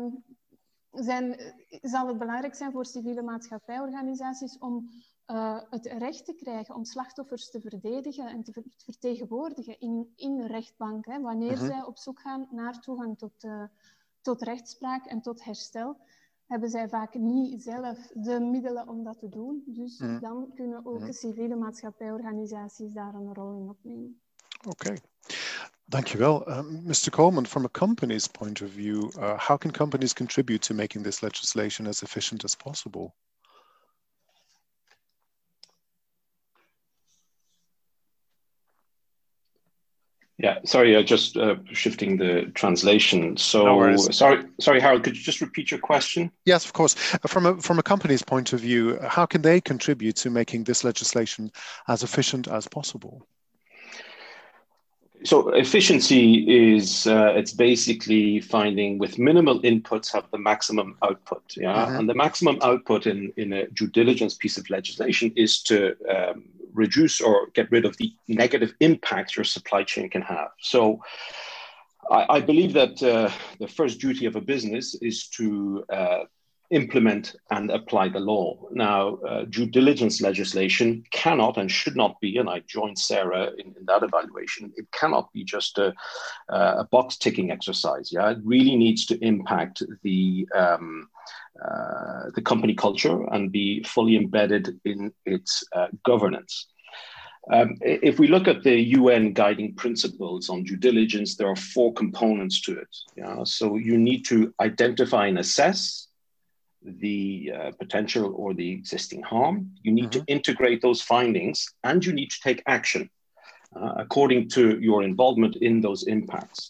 zal het belangrijk zijn voor civiele maatschappijorganisaties om het recht te krijgen om slachtoffers te verdedigen en te vertegenwoordigen in de rechtbank. Hè, wanneer zij op zoek gaan naar toegang tot rechtspraak en tot herstel, hebben zij vaak niet zelf de middelen om dat te doen. Dus dan kunnen ook civiele maatschappijorganisaties daar een rol in opnemen. Oké. Dankjewel. Mr. Coleman, from a company's point of view, how can companies contribute to making this legislation as efficient as possible? Yeah, sorry, just shifting the translation. So, no sorry, Harold, could you just repeat your question? Yes, of course. From a company's point of view, how can they contribute to making this legislation as efficient as possible? So efficiency is, it's basically finding with minimal inputs have the maximum output. Yeah, and the maximum output in a due diligence piece of legislation is to reduce or get rid of the negative impact your supply chain can have. So I believe that the first duty of a business is to implement and apply the law. Now, due diligence legislation cannot and should not be, and I joined Sarah in that evaluation, it cannot be just a box ticking exercise. Yeah, it really needs to impact the company culture and be fully embedded in its governance. If we look at the UN guiding principles on due diligence, there are 4 components to it. Yeah? So you need to identify and assess the potential or the existing harm. You need to integrate those findings, and you need to take action according to your involvement in those impacts.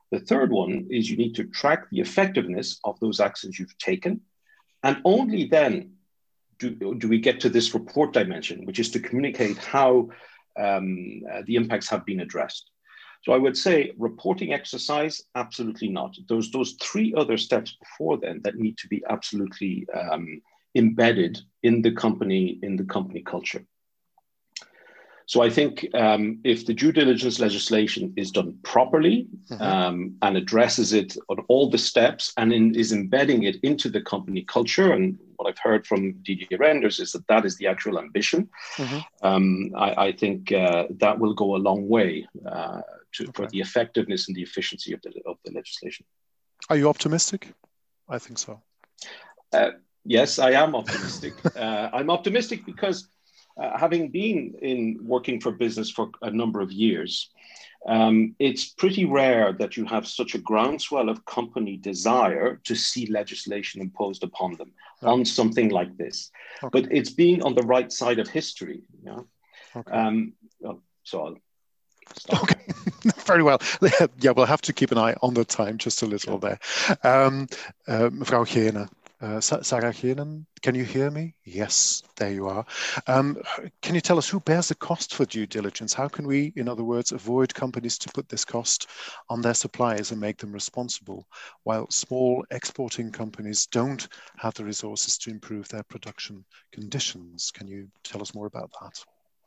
The third one is you need to track the effectiveness of those actions you've taken. And only then do we get to this report dimension, which is to communicate how the impacts have been addressed. So I would say reporting exercise, absolutely not. Those three other steps before then that need to be absolutely embedded in the company culture. So I think if the due diligence legislation is done properly and addresses it on all the steps and is embedding it into the company culture, and what I've heard from Didier Reynders is that is the actual ambition, I think that will go a long way for the effectiveness and the efficiency of the legislation. Are you optimistic? I think so. Yes, I am optimistic. I'm optimistic because having been working for business for a number of years, it's pretty rare that you have such a groundswell of company desire to see legislation imposed upon them on something like this. Okay. But it's being on the right side of history. Yeah. Okay. So I'll stop. Okay, very well. Yeah, we'll have to keep an eye on the time just a little there. Mevrouw Geenen. Sarah Geenen, can you hear me? Yes, there you are. Can you tell us who bears the cost for due diligence? How can we, in other words, avoid companies to put this cost on their suppliers and make them responsible, while small exporting companies don't have the resources to improve their production conditions? Can you tell us more about that?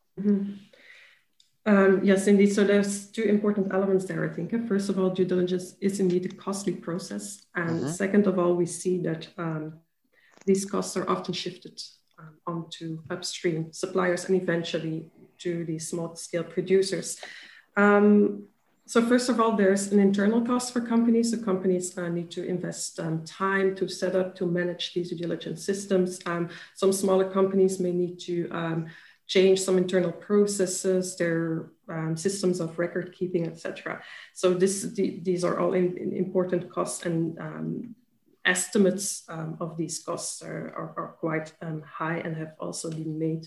Yes, indeed. So there's two important elements there, I think. First of all, due diligence is indeed a costly process. And second of all, we see that these costs are often shifted onto upstream suppliers and eventually to the small scale producers. So first of all, there's an internal cost for companies. So companies need to invest time to set up, to manage these due diligence systems. Some smaller companies may need to change some internal processes, their systems of record keeping, etc. So these are all important costs, and estimates of these costs are quite high and have also been made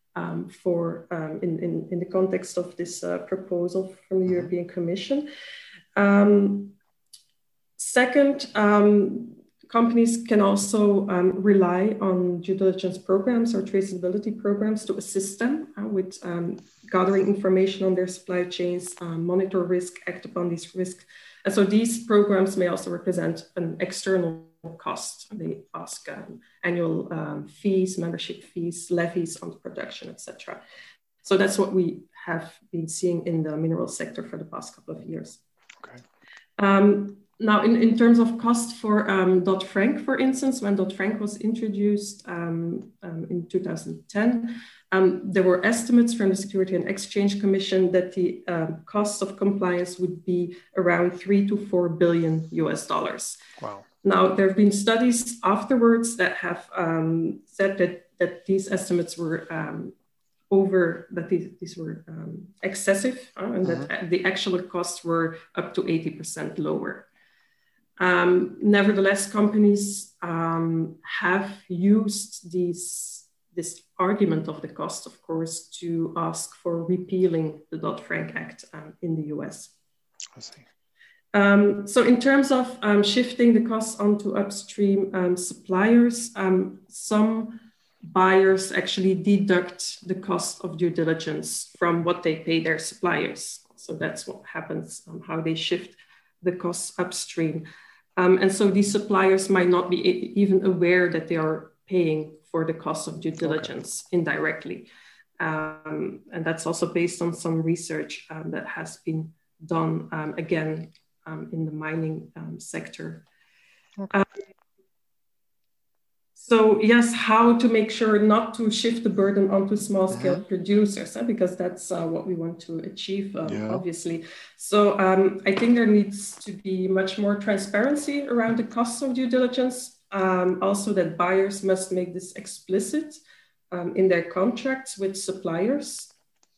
in the context of this proposal from the European Commission. Second, companies can also rely on due diligence programs or traceability programs to assist them with gathering information on their supply chains, monitor risk, act upon these risks. And so these programs may also represent an external cost. They ask annual fees, membership fees, levies on production, etc. So that's what we have been seeing in the mineral sector for the past couple of years. Okay. Now, in terms of cost for Dodd-Frank, for instance, when Dodd-Frank was introduced in 2010, there were estimates from the Security and Exchange Commission that the cost of compliance would be around $3 to $4 billion US. Wow. Now, there have been studies afterwards that have said that these estimates were these were excessive, and that the actual costs were up to 80% lower. Nevertheless, companies have used this argument of the cost, of course, to ask for repealing the Dodd-Frank Act in the US. I see. So in terms of shifting the costs onto upstream suppliers, some buyers actually deduct the cost of due diligence from what they pay their suppliers. So that's what happens, how they shift the costs upstream. And so these suppliers might not be even aware that they are paying for the cost of due diligence indirectly. And that's also based on some research that has been done, again, in the mining sector. Okay. So yes, how to make sure not to shift the burden onto small-scale producers, because that's what we want to achieve, obviously. So I think there needs to be much more transparency around the costs of due diligence. Also that buyers must make this explicit in their contracts with suppliers.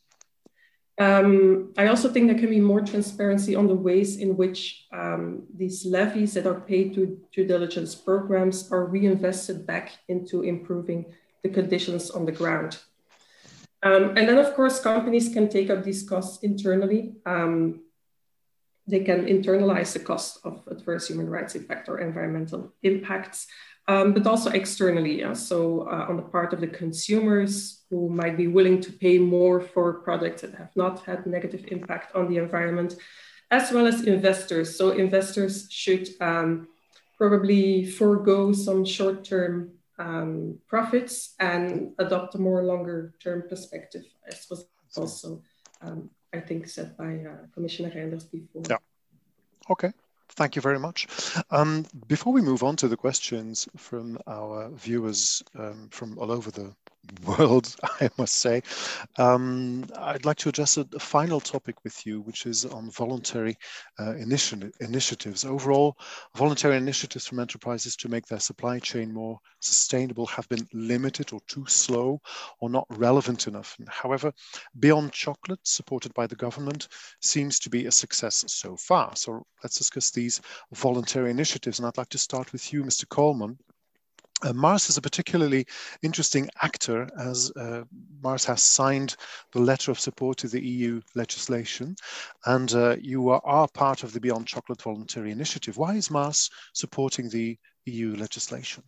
I also think there can be more transparency on the ways in which these levies that are paid to due diligence programs are reinvested back into improving the conditions on the ground. And then, of course, companies can take up these costs internally. they can internalize the cost of adverse human rights impact or environmental impacts, but also externally. So on the part of the consumers who might be willing to pay more for products that have not had negative impact on the environment, as well as investors. So investors should probably forego some short-term profits and adopt a more longer-term perspective, as was also, I think, said by Commissioner Reynders before. Yeah. Okay. Thank you very much. Before we move on to the questions from our viewers from all over the world, I must say, I'd like to address a final topic with you, which is on voluntary initiatives. Overall, voluntary initiatives from enterprises to make their supply chain more sustainable have been limited or too slow or not relevant enough. However, Beyond Chocolate, supported by the government, seems to be a success so far. So let's discuss these voluntary initiatives. And I'd like to start with you, Mr. Coleman. Mars is a particularly interesting actor, as Mars has signed the letter of support to the EU legislation, and you are part of the Beyond Chocolate Voluntary Initiative. Why is Mars supporting the EU legislation?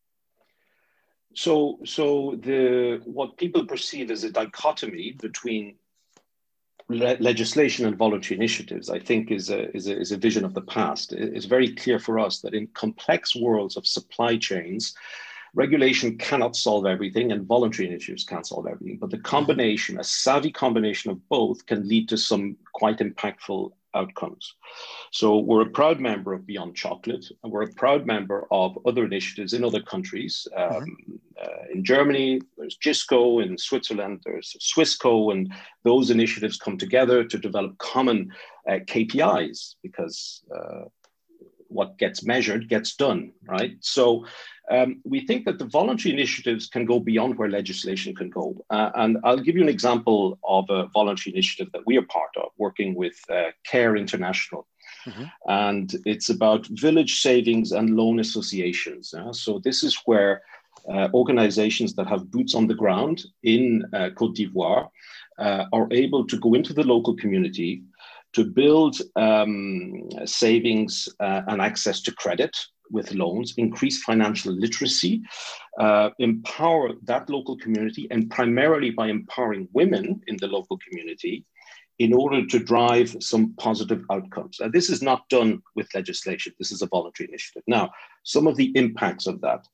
So what people perceive as a dichotomy between legislation and voluntary initiatives, I think, is a vision of the past. It's very clear for us that in complex worlds of supply chains, regulation cannot solve everything and voluntary initiatives can't solve everything. But the combination, a savvy combination of both, can lead to some quite impactful outcomes. So we're a proud member of Beyond Chocolate, and we're a proud member of other initiatives in other countries. In Germany, there's GISCO, in Switzerland, there's Swissco, and those initiatives come together to develop common KPIs, because what gets measured gets done, right? So we think that the voluntary initiatives can go beyond where legislation can go. And I'll give you an example of a voluntary initiative that we are part of, working with CARE International. And it's about village savings and loan associations. So this is where organizations that have boots on the ground in Côte d'Ivoire are able to go into the local community to build savings and access to credit with loans, increase financial literacy, empower that local community, and primarily by empowering women in the local community in order to drive some positive outcomes. And this is not done with legislation. This is a voluntary initiative. Now, some of the impacts of that.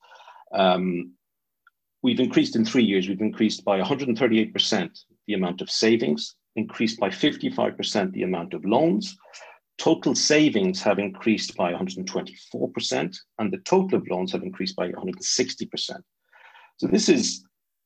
We've increased in 3 years, we've increased by 138% the amount of savings, increased by 55% the amount of loans. Total savings have increased by 124%, and the total of loans have increased by 160%. So this is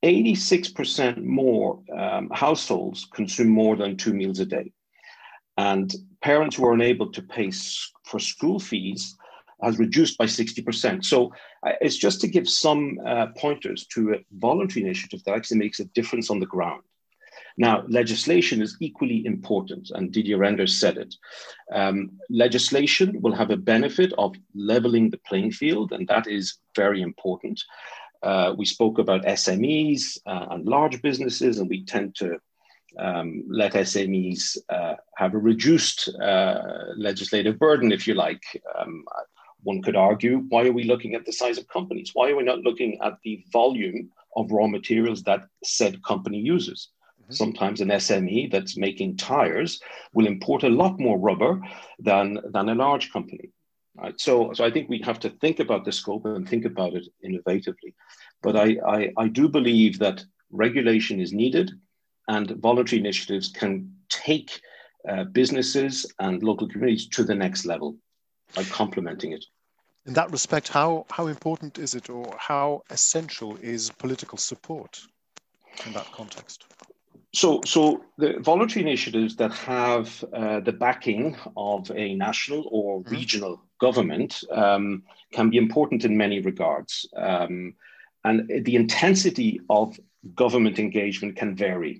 86% more households consume more than 2 meals a day. And parents who are unable to pay for school fees has reduced by 60%. So it's just to give some pointers to a voluntary initiative that actually makes a difference on the ground. Now, legislation is equally important, and Didier Reynders said it. Legislation will have a benefit of leveling the playing field, and that is very important. We spoke about SMEs and large businesses, and we tend to let SMEs have a reduced legislative burden, if you like. One could argue, why are we looking at the size of companies? Why are we not looking at the volume of raw materials that said company uses? Sometimes an SME that's making tires will import a lot more rubber than a large company. Right? So I think we have to think about the scope and think about it innovatively. But I do believe that regulation is needed, and voluntary initiatives can take businesses and local communities to the next level by complementing it. In that respect, how important is it, or how essential is political support in that context? So the voluntary initiatives that have the backing of a national or regional government can be important in many regards. And the intensity of government engagement can vary.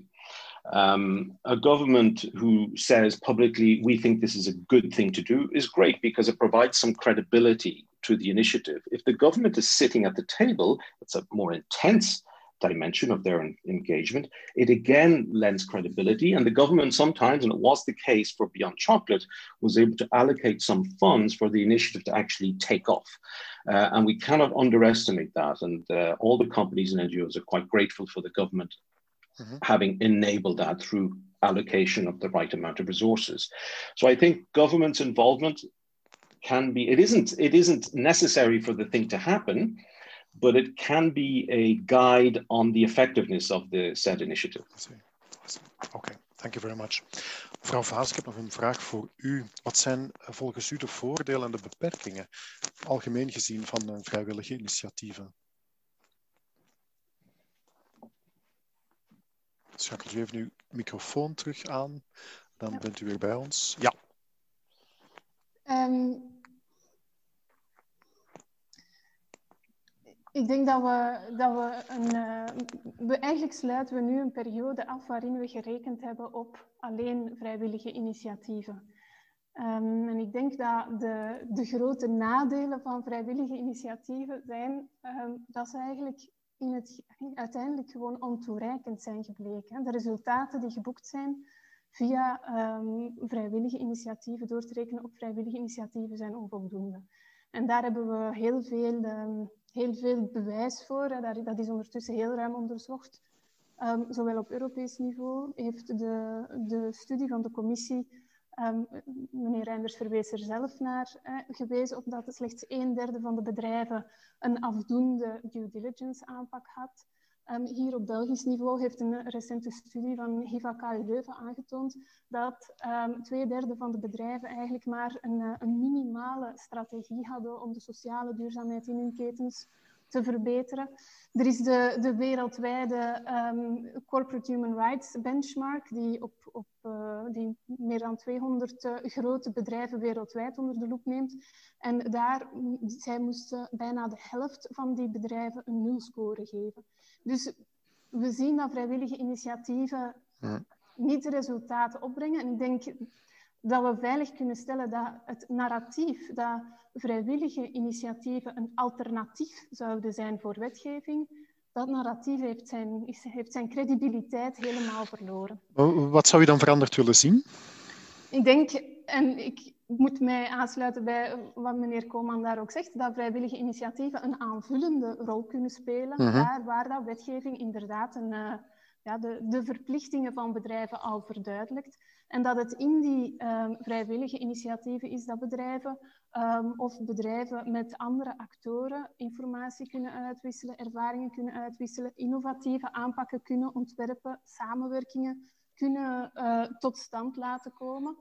A government who says publicly, we think this is a good thing to do, is great because it provides some credibility to the initiative. If the government is sitting at the table, it's a more intense dimension of their engagement. It again lends credibility, and the government sometimes, and it was the case for Beyond Chocolate, was able to allocate some funds for the initiative to actually take off. And we cannot underestimate that. And all the companies and NGOs are quite grateful for the government having enabled that through allocation of the right amount of resources. So I think government's involvement can be, it isn't necessary for the thing to happen, but it can be a guide on the effectiveness of the said initiative. Okay, thank you very much. Mevrouw Vaas, ik heb nog een vraag voor u. Wat zijn volgens u de voordelen en de beperkingen, algemeen gezien, van vrijwillige initiatieven? Schakelt u even uw microfoon terug aan, dan bent u weer bij ons. Ja. Ik denk eigenlijk sluiten we nu een periode af waarin we gerekend hebben op alleen vrijwillige initiatieven. En ik denk dat de grote nadelen van vrijwillige initiatieven zijn dat ze eigenlijk uiteindelijk gewoon ontoereikend zijn gebleken. De resultaten die geboekt zijn via vrijwillige initiatieven, door te rekenen op vrijwillige initiatieven, zijn onvoldoende. En daar hebben we heel veel bewijs voor. Dat is ondertussen heel ruim onderzocht. Zowel op Europees niveau heeft de studie van de commissie, meneer Reinders verwees er zelf naar, gewezen op dat slechts 1/3 van de bedrijven een afdoende due diligence aanpak had. Hier op Belgisch niveau heeft een recente studie van HIVA-KU Leuven aangetoond dat 2/3 van de bedrijven eigenlijk maar een minimale strategie hadden om de sociale duurzaamheid in hun ketens te verbeteren. Er is de wereldwijde Corporate Human Rights Benchmark, die meer dan 200 grote bedrijven wereldwijd onder de loep neemt. En zij moesten bijna de helft van die bedrijven een 0-score geven. Dus we zien dat vrijwillige initiatieven niet de resultaten opbrengen. En ik denk dat we veilig kunnen stellen dat het narratief dat vrijwillige initiatieven een alternatief zouden zijn voor wetgeving, dat narratief heeft zijn credibiliteit helemaal verloren. Wat zou je dan veranderd willen zien? Ik denk, en ik moet mij aansluiten bij wat meneer Koolman daar ook zegt, dat vrijwillige initiatieven een aanvullende rol kunnen spelen, daar waar dat wetgeving inderdaad de verplichtingen van bedrijven al verduidelijkt. En dat het in die vrijwillige initiatieven is dat bedrijven of bedrijven met andere actoren informatie kunnen uitwisselen, ervaringen kunnen uitwisselen, innovatieve aanpakken kunnen ontwerpen, samenwerkingen kunnen tot stand laten komen.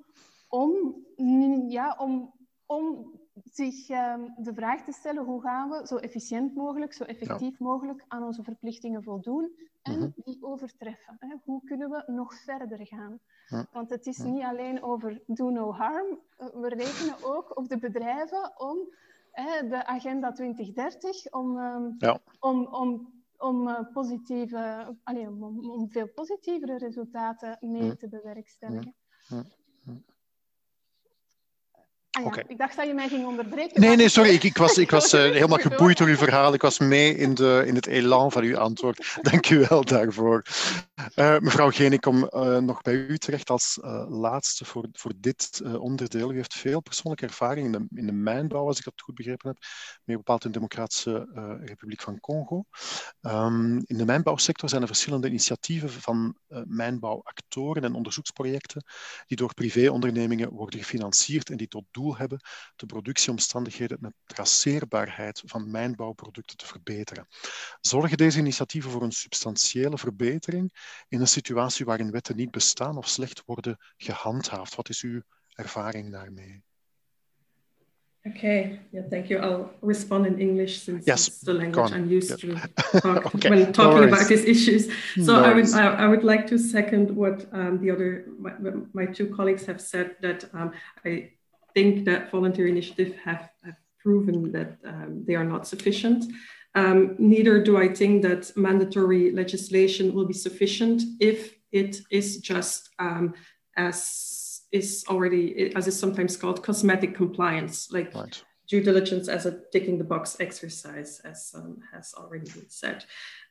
Om zich de vraag te stellen, hoe gaan we zo efficiënt mogelijk, zo effectief mogelijk aan onze verplichtingen voldoen en die overtreffen. Hoe kunnen we nog verder gaan? Want het is niet alleen over do no harm. We rekenen ook op de bedrijven om de Agenda 2030, om veel positievere resultaten mee te bewerkstelligen. Okay. Ik dacht dat je mij ging onderbreken. Nee, sorry. Ik was helemaal geboeid door uw verhaal. Ik was mee in het elan van uw antwoord. Dank u wel daarvoor. Mevrouw Geen, ik kom nog bij u terecht als laatste voor dit onderdeel. U heeft veel persoonlijke ervaring in de mijnbouw, als ik dat goed begrepen heb. Meer bepaald in de Democratische Republiek van Congo. In de mijnbouwsector zijn er verschillende initiatieven van mijnbouwactoren en onderzoeksprojecten die door privéondernemingen worden gefinancierd en die tot doel hebben de productieomstandigheden en de traceerbaarheid van mijnbouwproducten te verbeteren. Zorgen deze initiatieven voor een substantiële verbetering in een situatie waarin wetten niet bestaan of slecht worden gehandhaafd? Wat is uw ervaring daarmee? Okay, yeah, thank you. I'll respond in English since it's the language I'm used to talk when talking about these issues. So I would like to second what my two colleagues have said, that I think that voluntary initiatives have proven that they are not sufficient. Neither do I think that mandatory legislation will be sufficient if it is just as is sometimes called cosmetic compliance, like due diligence as a ticking the box exercise, as has already been said.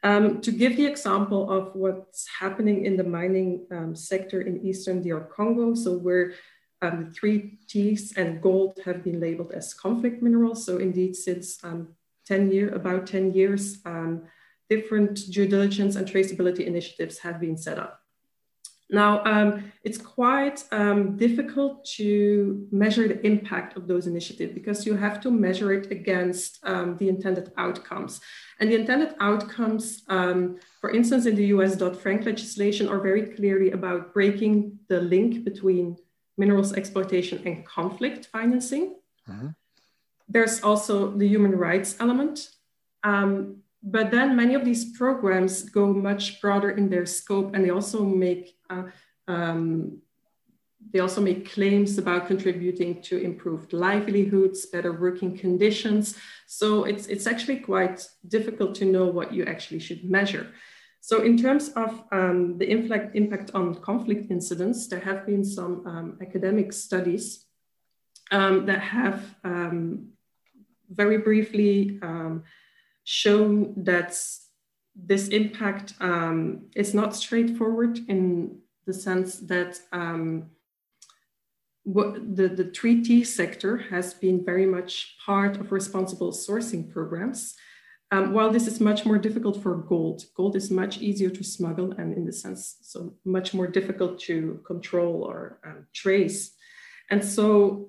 To give the example of what's happening in the mining sector in Eastern DR Congo, so where the 3 Ts and gold have been labeled as conflict minerals. So indeed, since about 10 years, different due diligence and traceability initiatives have been set up. Now, it's quite difficult to measure the impact of those initiatives because you have to measure it against the intended outcomes. And the intended outcomes, for instance, in the US Dodd-Frank legislation are very clearly about breaking the link between minerals exploitation and conflict financing. Mm-hmm. There's also the human rights element. But then many of these programs go much broader in their scope, and they also make claims about contributing to improved livelihoods, better working conditions. So it's actually quite difficult to know what you actually should measure. So in terms of the impact on conflict incidents, there have been some academic studies that have very briefly shown that this impact is not straightforward in the sense that the 3T sector has been very much part of responsible sourcing programs. While this is much more difficult for gold, gold is much easier to smuggle and in the sense, so much more difficult to control or trace. And so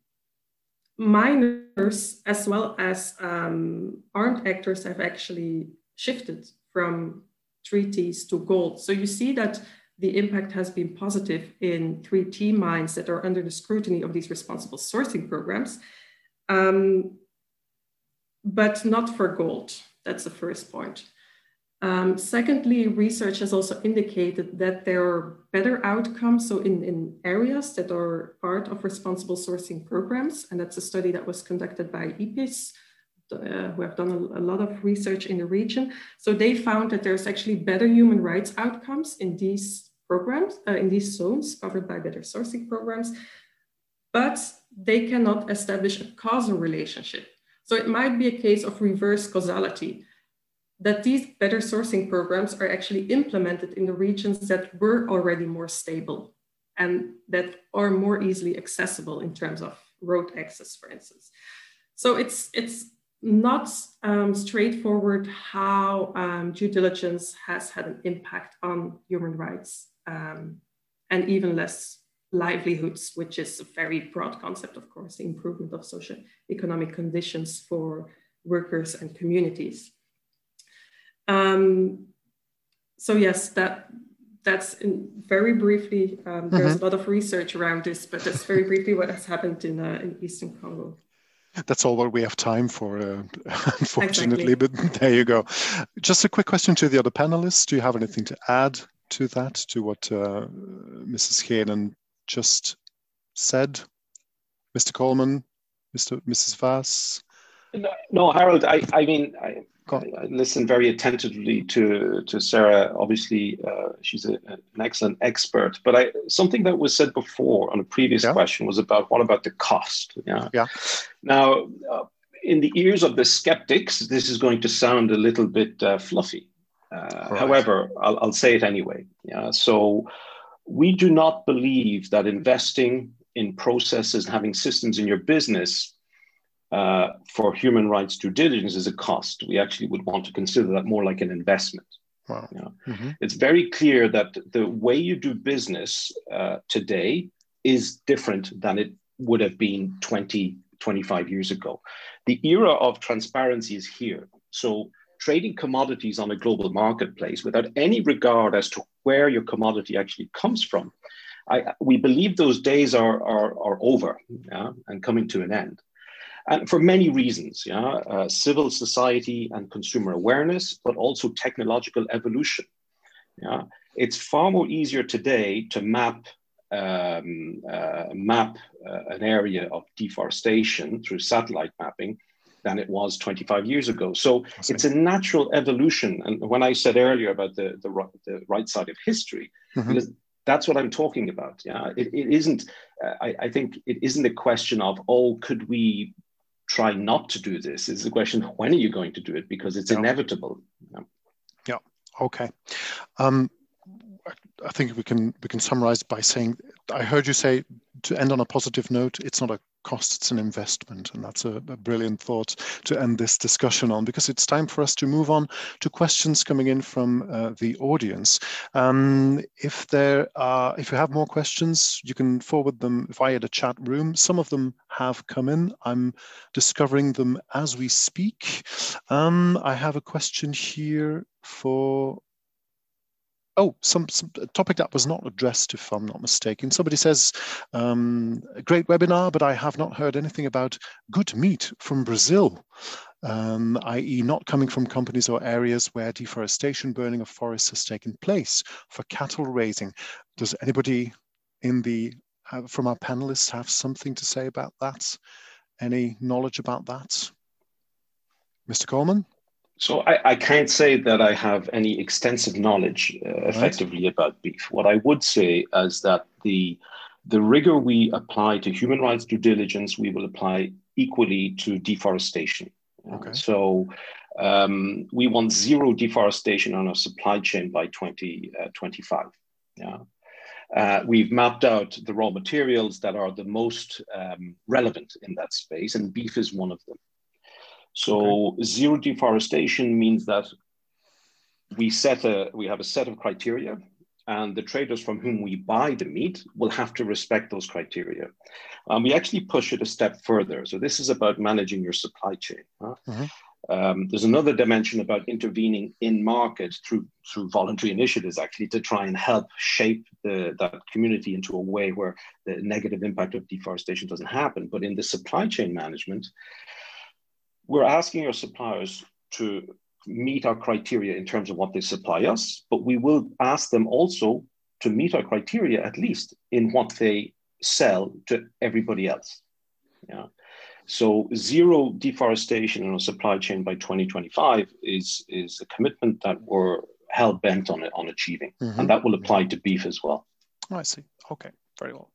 miners as well as armed actors have actually shifted from 3Ts to gold. So you see that the impact has been positive in 3T mines that are under the scrutiny of these responsible sourcing programs, but not for gold. That's the first point. Secondly, research has also indicated that there are better outcomes. So in areas that are part of responsible sourcing programs, and that's a study that was conducted by IPIS, who have done a lot of research in the region. So they found that there's actually better human rights outcomes in these programs, in these zones covered by better sourcing programs, but they cannot establish a causal relationship. So it might be a case of reverse causality, that these better sourcing programs are actually implemented in the regions that were already more stable and that are more easily accessible in terms of road access, for instance. So it's not straightforward how due diligence has had an impact on human rights and even less livelihoods, which is a very broad concept, of course, the improvement of socio-economic conditions for workers and communities. So yes, that's very briefly, there's a lot of research around this, but that's very briefly what has happened in Eastern Congo. That's all what we have time for, unfortunately, exactly. But there you go. Just a quick question to the other panelists. Do you have anything to add to that, to what Mrs. Geenen just said? Mr. Coleman, Mrs. Vaas? No, Harold, I listened very attentively to Sarah. Obviously, she's an excellent expert. But something that was said before on a previous question was about what about the cost? Yeah. Now, in the ears of the skeptics, this is going to sound a little bit fluffy. Right. However, I'll say it anyway. Yeah. So we do not believe that investing in processes and having systems in your business for human rights due diligence is a cost. We actually would want to consider that more like an investment. Wow. It's very clear that the way you do business today is different than it would have been 20, 25 years ago. The era of transparency is here. So trading commodities on a global marketplace without any regard as to where your commodity actually comes from, we believe those days are over and coming to an end. And for many reasons, civil society and consumer awareness, but also technological evolution. It's far more easier today to map an area of deforestation through satellite mapping than it was 25 years ago. So it's a natural evolution. And when I said earlier about the right side of history, because that's what I'm talking about. It isn't, I think it isn't a question of, could we try not to do this? It's a question of when are you going to do it? Because it's inevitable. Okay. I think we can summarize by saying, I heard you say, to end on a positive note, it's not a cost, it's an investment. And that's a brilliant thought to end this discussion on, because it's time for us to move on to questions coming in from the audience. If you have more questions, you can forward them via the chat room. Some of them have come in. I'm discovering them as we speak. I have a question here for... Oh, some topic that was not addressed, if I'm not mistaken. Somebody says, a great webinar, but I have not heard anything about good meat from Brazil, i.e. not coming from companies or areas where deforestation, burning of forests has taken place for cattle raising. Does anybody from our panelists have something to say about that? Any knowledge about that? Mr. Coleman? So I can't say that I have any extensive knowledge effectively about beef. What I would say is that the rigor we apply to human rights due diligence, we will apply equally to deforestation. Okay. So we want zero deforestation on our supply chain by 2025. Yeah. We've mapped out the raw materials that are the most relevant in that space, and beef is one of them. So zero deforestation means that we have a set of criteria, and the traders from whom we buy the meat will have to respect those criteria. We actually push it a step further. So this is about managing your supply chain. There's another dimension about intervening in market through voluntary initiatives, actually, to try and help shape that community into a way where the negative impact of deforestation doesn't happen. But in the supply chain management, we're asking our suppliers to meet our criteria in terms of what they supply us, but we will ask them also to meet our criteria, at least in what they sell to everybody else. Yeah. So zero deforestation in our supply chain by 2025 is a commitment that we're hell bent on achieving. And that will apply to beef as well. I see. Okay, very well.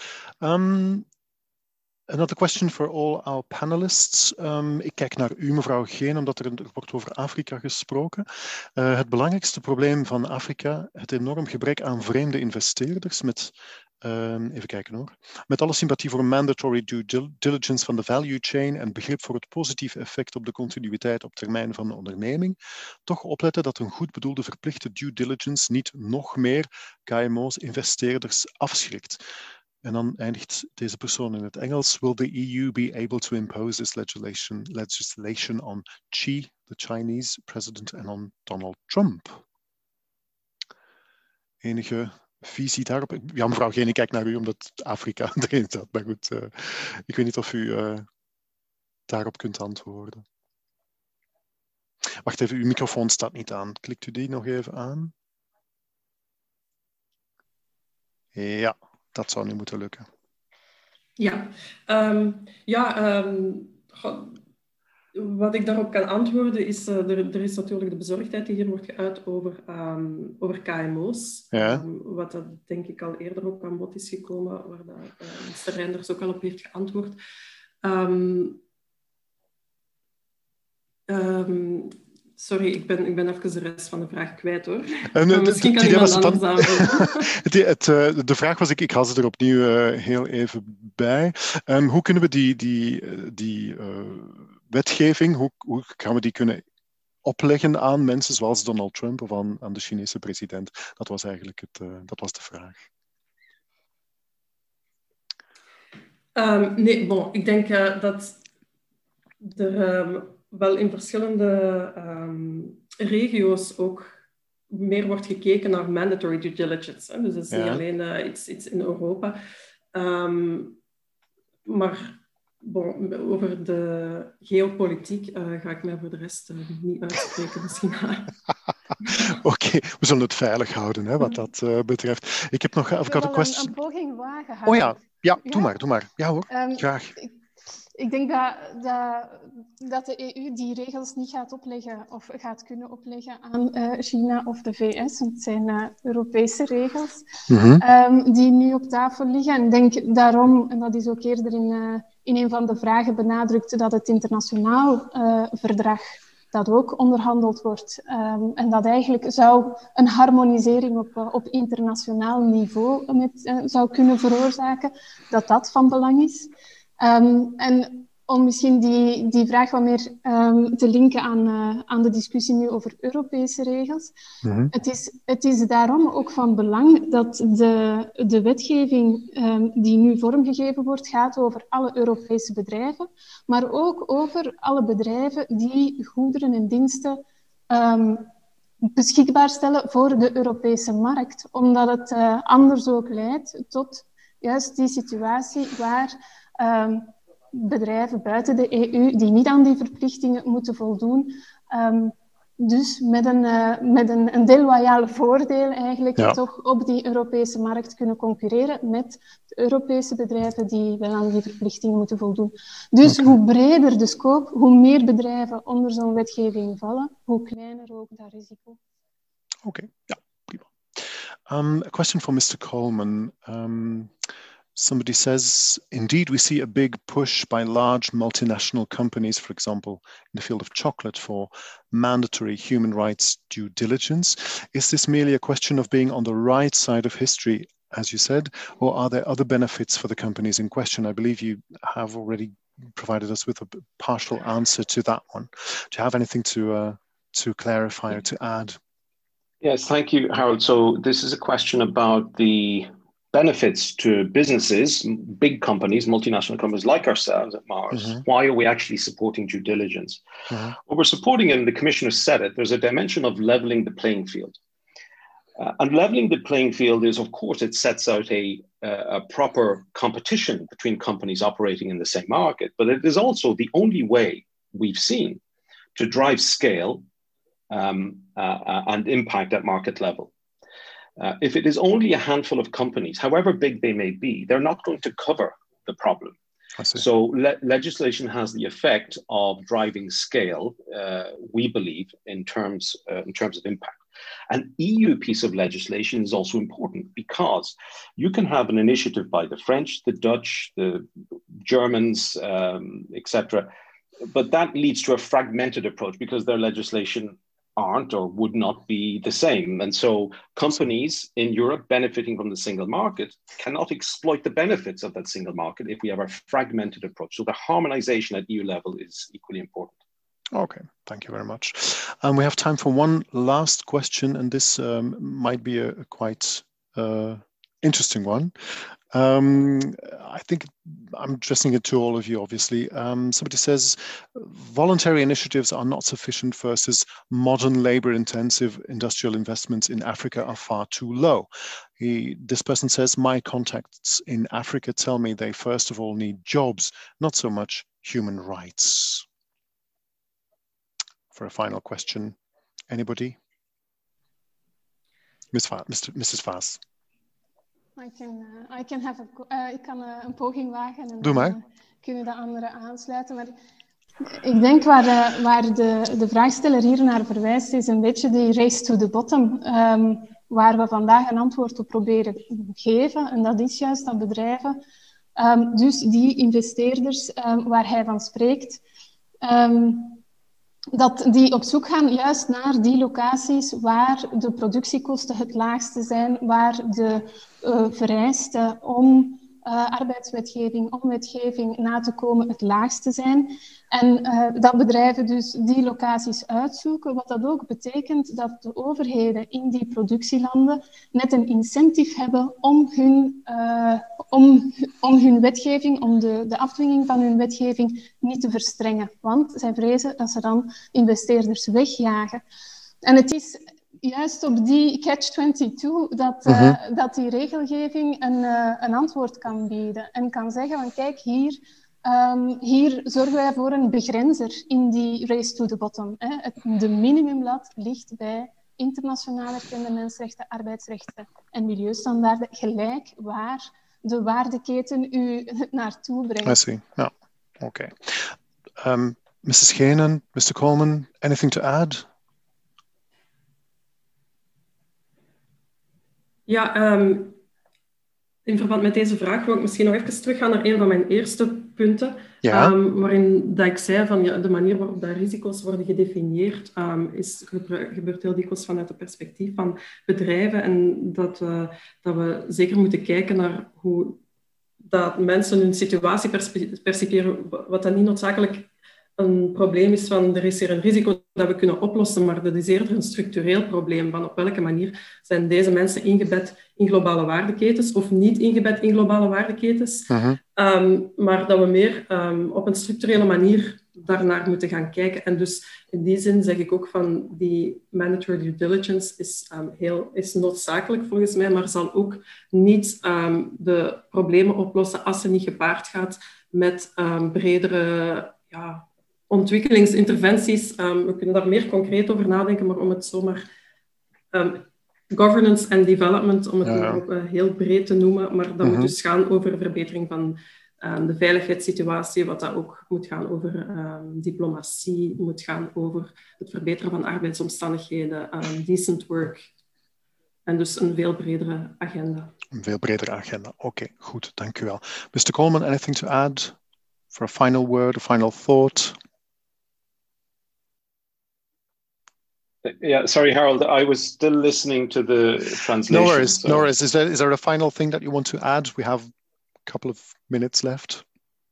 Another question for all our panelists. Ik kijk naar u, mevrouw Geen, omdat er wordt over Afrika gesproken. Het belangrijkste probleem van Afrika, het enorm gebrek aan vreemde investeerders met... even kijken hoor. Met alle sympathie voor een mandatory due diligence van de value chain en begrip voor het positieve effect op de continuïteit op termijn van de onderneming, toch opletten dat een goed bedoelde verplichte due diligence niet nog meer KMO's, investeerders afschrikt. En dan eindigt deze persoon in het Engels. Will the EU be able to impose this legislation on Xi, the Chinese president, en on Donald Trump? Enige visie daarop? Ja, mevrouw Geen, ik kijk naar u omdat Afrika erin zat. Maar goed, ik weet niet of u daarop kunt antwoorden. Wacht even, uw microfoon staat niet aan. Klikt u die nog even aan? Ja. Dat zou nu moeten lukken. Ja, wat ik daarop kan antwoorden is, er is natuurlijk de bezorgdheid die hier wordt geuit over KMO's. Ja. Wat dat denk ik al eerder ook aan bod is gekomen, waar minister Reinders ook al op heeft geantwoord. Sorry, ik ben even de rest van de vraag kwijt, hoor. Misschien kan iemand anders aanvullen. De vraag was, ik haal ze er opnieuw heel even bij. Hoe kunnen we die wetgeving, hoe gaan we die kunnen opleggen aan mensen zoals Donald Trump of aan de Chinese president? Dat was eigenlijk dat was de vraag. Ik denk dat er... wel in verschillende regio's ook meer wordt gekeken naar mandatory due diligence. Hè? Dus dat is niet alleen iets in Europa. Maar over de geopolitiek ga ik mij voor de rest niet uitspreken misschien. Oké, we zullen het veilig houden, hè, wat dat betreft. Ik heb nog een question. Een poging wagen. Oh ja, doe maar. Ja hoor, graag. Ik denk dat de EU die regels niet gaat opleggen of gaat kunnen opleggen aan China of de VS. Want het zijn Europese regels die nu op tafel liggen. En ik denk daarom, en dat is ook eerder in een van de vragen benadrukt, dat het internationaal verdrag dat ook onderhandeld wordt. En dat eigenlijk zou een harmonisering op internationaal niveau zou kunnen veroorzaken, dat van belang is. En om misschien die vraag wat meer te linken aan de discussie nu over Europese regels. Mm-hmm. Het is daarom ook van belang dat de wetgeving die nu vormgegeven wordt, gaat over alle Europese bedrijven, maar ook over alle bedrijven die goederen en diensten beschikbaar stellen voor de Europese markt. Omdat het anders ook leidt tot juist die situatie waar bedrijven buiten de EU die niet aan die verplichtingen moeten voldoen, dus met een deloyaal voordeel eigenlijk toch op die Europese markt kunnen concurreren met de Europese bedrijven die wel aan die verplichtingen moeten voldoen. Dus hoe breder de scope, hoe meer bedrijven onder zo'n wetgeving vallen, hoe kleiner ook dat risico. Okay, yeah, prima. A question for Mr. Coleman. Somebody says, indeed, we see a big push by large multinational companies, for example, in the field of chocolate for mandatory human rights due diligence. Is this merely a question of being on the right side of history, as you said, or are there other benefits for the companies in question? I believe you have already provided us with a partial answer to that one. Do you have anything to clarify or to add? Yes, thank you, Harold. So this is a question about the benefits to businesses, big companies, multinational companies like ourselves at Mars. Mm-hmm. Why are we actually supporting due diligence? Mm-hmm. What we're supporting, and the commissioner said it, there's a dimension of leveling the playing field. And leveling the playing field is, of course, it sets out a proper competition between companies operating in the same market, but it is also the only way we've seen to drive scale and impact at market level. If it is only a handful of companies, however big they may be, they're not going to cover the problem. So legislation has the effect of driving scale, we believe, in terms of impact. An EU piece of legislation is also important because you can have an initiative by the French, the Dutch, the Germans, etc., but that leads to a fragmented approach because their legislation aren't or would not be the same. And so companies in Europe benefiting from the single market cannot exploit the benefits of that single market if we have a fragmented approach. So the harmonization at EU level is equally important. Okay, thank you very much. We have time for one last question, and this might be a quite interesting one. I think I'm addressing it to all of you, obviously. Somebody says voluntary initiatives are not sufficient versus modern labor-intensive industrial investments in Africa are far too low. This person says, my contacts in Africa tell me they first of all need jobs, not so much human rights. For a final question, anybody? Mrs. Vaas. Ik kan een poging wagen en Doe maar. Kunnen de anderen aansluiten. Maar ik denk waar de vraagsteller hier naar verwijst, is een beetje die race to the bottom, waar we vandaag een antwoord op proberen geven. En dat is juist dat bedrijven, dus die investeerders waar hij van spreekt, dat die op zoek gaan juist naar die locaties waar de productiekosten het laagste zijn, waar de vereisten om arbeidswetgeving, om wetgeving na te komen het laagste zijn. En dat bedrijven dus die locaties uitzoeken, wat dat ook betekent dat de overheden in die productielanden net een incentive hebben om hun wetgeving, om de afdwinging van hun wetgeving niet te verstrengen. Want zij vrezen dat ze dan investeerders wegjagen. En het is juist op die catch-22 dat die regelgeving een antwoord kan bieden. En kan zeggen van kijk, hier zorgen wij voor een begrenzer in die race to the bottom. De minimumlat ligt bij internationaal erkende mensenrechten, arbeidsrechten en milieustandaarden, gelijk waar de waardeketen u naartoe brengt. I see. Yeah. Okay. Mrs. Schenen, Mr. Coleman, anything to add? Ja, in verband met deze vraag wil ik misschien nog even teruggaan naar een van mijn eerste punten. Ja. Waarin dat ik zei van de manier waarop dat risico's worden gedefinieerd gebeurt heel dikwijls vanuit het perspectief van bedrijven en dat we zeker moeten kijken naar hoe dat mensen hun situatie perciperen, wat dan niet noodzakelijk een probleem is van er is hier een risico dat we kunnen oplossen, maar dat is eerder een structureel probleem van op welke manier zijn deze mensen ingebed in globale waardeketens of niet ingebed in globale waardeketens. Maar dat we meer op een structurele manier daarnaar moeten gaan kijken. En dus in die zin zeg ik ook van die mandatory due diligence is noodzakelijk volgens mij, maar zal ook niet de problemen oplossen als ze niet gepaard gaat met bredere ontwikkelingsinterventies. We kunnen daar meer concreet over nadenken, maar om het zomaar governance en development, om het maar ook heel breed te noemen, maar dat moet dus gaan over verbetering van de veiligheidssituatie, wat dat ook moet gaan over diplomatie, moet gaan over het verbeteren van arbeidsomstandigheden, decent work. En dus een veel bredere agenda. Een veel bredere agenda. Oké, goed, dank u wel. Mr. Coleman, anything to add for a final word, a final thought? Yeah, sorry, Harold, I was still listening to the translation. No worries, no worries. Is there a final thing that you want to add? We have a couple of minutes left.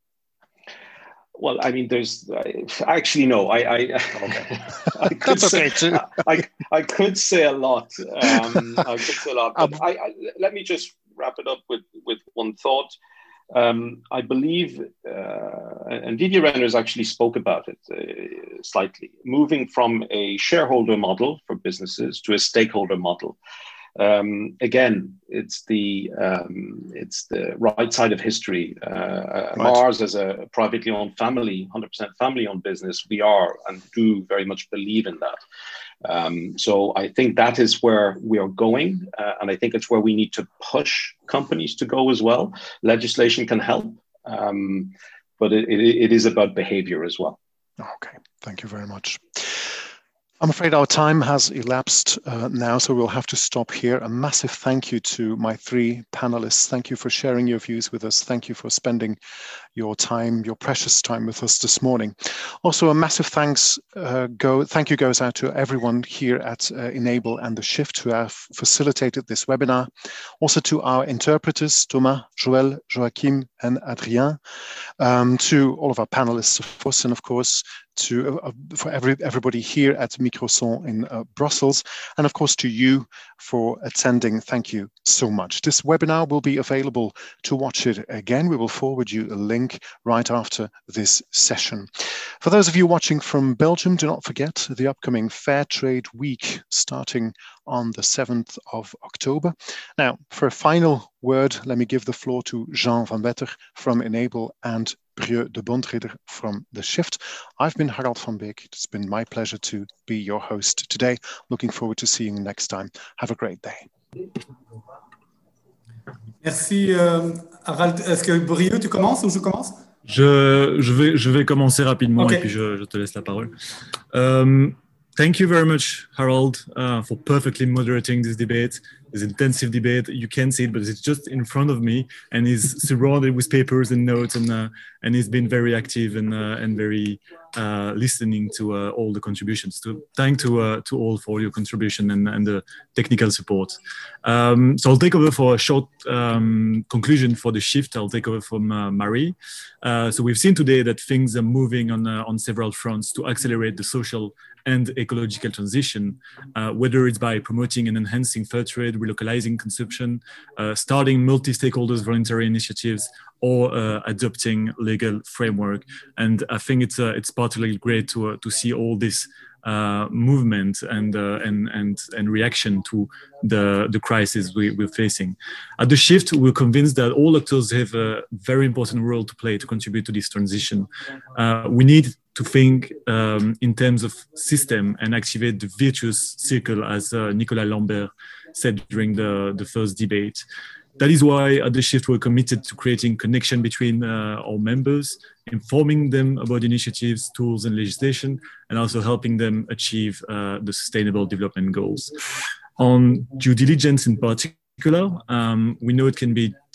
Well, I mean, actually no. I could That's okay too. I could say a lot. I could say a lot. But let me just wrap it up with one thought. I believe, and Didier Reynders actually spoke about it slightly, moving from a shareholder model for businesses to a stakeholder model. Again, it's the right side of history. Right. Mars, as a privately owned 100% family-owned business, we are and do very much believe in that. So I think that is where we are going, and I think it's where we need to push companies to go as well. Legislation can help, but it is about behavior as well. Okay, thank you very much. I'm afraid our time has elapsed now, so we'll have to stop here. A massive thank you to my three panelists. Thank you for sharing your views with us. Thank you for spending your time, your precious time with us this morning. Also, a massive thank you goes out to everyone here at Enable and The Shift who have facilitated this webinar. Also to our interpreters, Thomas, Joël, Joachim, and Adrien. To all of our panelists, of course, and of course, for everybody here at Microson in Brussels, and of course to you for attending. Thank you so much. This webinar will be available to watch it again. We will forward you a link right after this session. For those of you watching from Belgium, do not forget the upcoming Fair Trade Week starting on the 7th of October. Now, for a final word, let me give the floor to Jean van Wetter from Enable and Brieux de Bondridder from The Shift. I've been Harold van Beek. It's been my pleasure to be your host today. Looking forward to seeing you next time. Have a great day. Merci Harold. Est-ce que Brieux, tu commences ou je commence? Je vais commencer rapidement okay. Et puis je te laisse la parole. Thank you very much, Harold, for perfectly moderating this debate, this intensive debate. You can't see it, but it's just in front of me, and he's surrounded with papers and notes, and he's been very active and very listening to all the contributions. Thank to all for your contribution and the technical support. So I'll take over for a short conclusion for The Shift. I'll take over from Marie. So we've seen today that things are moving on several fronts to accelerate the social and ecological transition, whether it's by promoting and enhancing fair trade, relocalizing consumption, starting multi-stakeholders voluntary initiatives, or adopting legal framework. And I think it's particularly great to see all this movement and reaction to the crisis we're facing. At The Shift, we're convinced that all actors have a very important role to play to contribute to this transition. We need to think in terms of system and activate the virtuous circle, as Nicolas Lambert said during the first debate. That is why at The Shift we're committed to creating connection between our members, informing them about initiatives, tools and legislation, and also helping them achieve the sustainable development goals. On due diligence in particular, we know it can be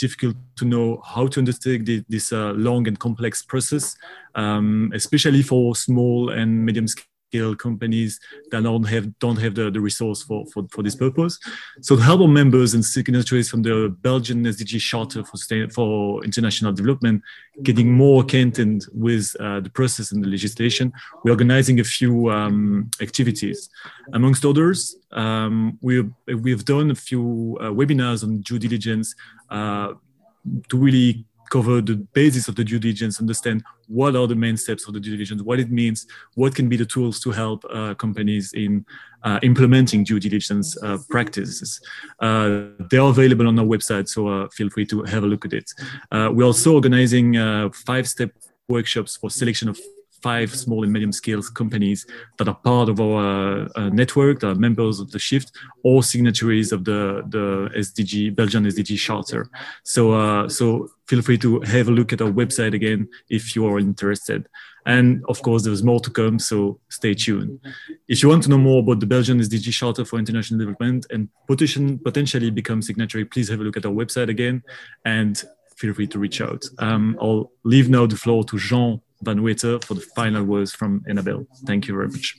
difficult to know how to undertake this long and complex process, especially for small and medium scale companies that don't have the resource for this purpose. So to help our members and signatories from the Belgian SDG Charter for International Development getting more acquainted with the process and the legislation, we're organizing a few activities. Amongst others, we've done a few webinars on due diligence to really cover the basis of the due diligence, understand what are the main steps of the due diligence, what it means, what can be the tools to help companies in implementing due diligence practices. They are available on our website, so feel free to have a look at it. We're also organizing 5-step workshops for selection of 5 small and medium scale companies that are part of our network, that are members of the Shift or signatories of the Belgian SDG Charter. So feel free to have a look at our website again if you are interested. And of course, there's more to come, so stay tuned. If you want to know more about the Belgian SDG Charter for International Development and potentially become signatory, please have a look at our website again and feel free to reach out. I'll leave now the floor to Jean Van Wetter for the final words from Enabel. Thank you very much.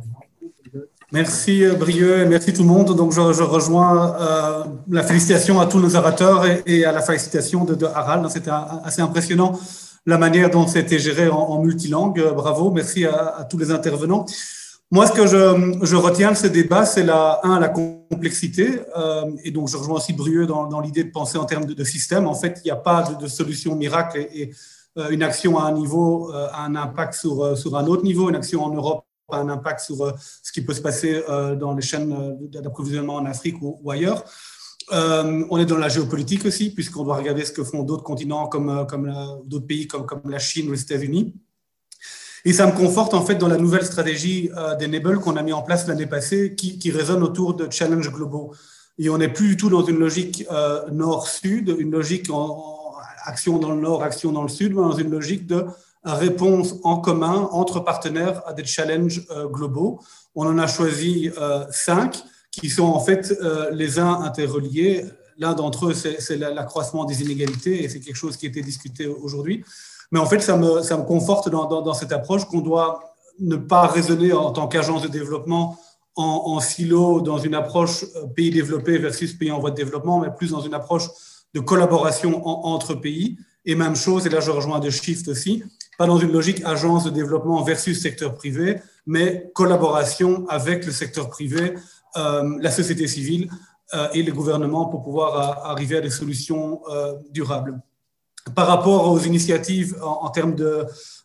Merci Brieux et merci tout le monde. Donc je rejoins la félicitation à tous nos orateurs et à la félicitation de Harald. C'était assez impressionnant la manière dont c'était géré en multilangue. Bravo, merci à tous les intervenants. Moi, ce que je retiens de ce débat, c'est la complexité. Et donc, je rejoins aussi Brieux dans l'idée de penser en termes de système. En fait, il n'y a pas de solution miracle et une action à un niveau a un impact sur un autre niveau. Une action en Europe a un impact sur ce qui peut se passer dans les chaînes d'approvisionnement en Afrique ou ailleurs. On est dans la géopolitique aussi, puisqu'on doit regarder ce que font d'autres continents d'autres pays comme la Chine ou les États-Unis. Et ça me conforte en fait dans la nouvelle stratégie d'Enable qu'on a mis en place l'année passée, qui résonne autour de challenges globaux. Et on n'est plus du tout dans une logique nord-sud, une logique action dans le nord, action dans le sud, mais dans une logique de réponse en commun entre partenaires à des challenges globaux. On en a choisi 5 qui sont en fait les uns interreliés. L'un d'entre eux, c'est l'accroissement des inégalités et c'est quelque chose qui a été discuté aujourd'hui. Mais en fait, ça me conforte dans cette approche qu'on doit ne pas raisonner en tant qu'agence de développement en silo, dans une approche pays développé versus pays en voie de développement, mais plus dans une approche de collaboration entre pays. Et même chose, et là je rejoins The Shift aussi, pas dans une logique agence de développement versus secteur privé, mais collaboration avec le secteur privé, la société civile et les gouvernements pour pouvoir arriver à des solutions durables. Par rapport aux initiatives en termes de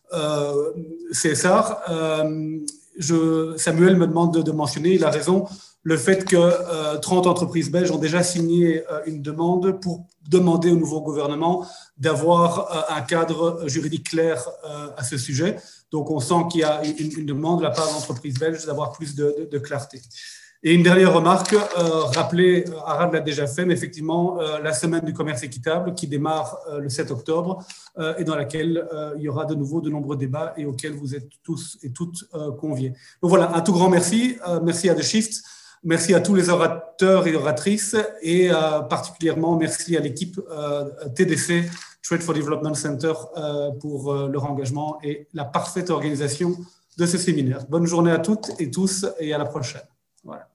CSR, Samuel me demande de mentionner, il a raison, le fait que 30 entreprises belges ont déjà signé une demande pour demander au nouveau gouvernement d'avoir un cadre juridique clair à ce sujet. Donc, on sent qu'il y a une demande de la part d'entreprises belges d'avoir plus de clarté. Et une dernière remarque, rappeler, Harald l'a déjà fait, mais effectivement, la semaine du commerce équitable qui démarre le 7 octobre et dans laquelle il y aura de nouveau de nombreux débats et auxquels vous êtes tous et toutes conviés. Donc voilà, un tout grand merci. Merci à The Shift. Merci à tous les orateurs et oratrices et particulièrement merci à l'équipe TDC, Trade for Development Center, pour leur engagement et la parfaite organisation de ce séminaire. Bonne journée à toutes et tous et à la prochaine. Voilà.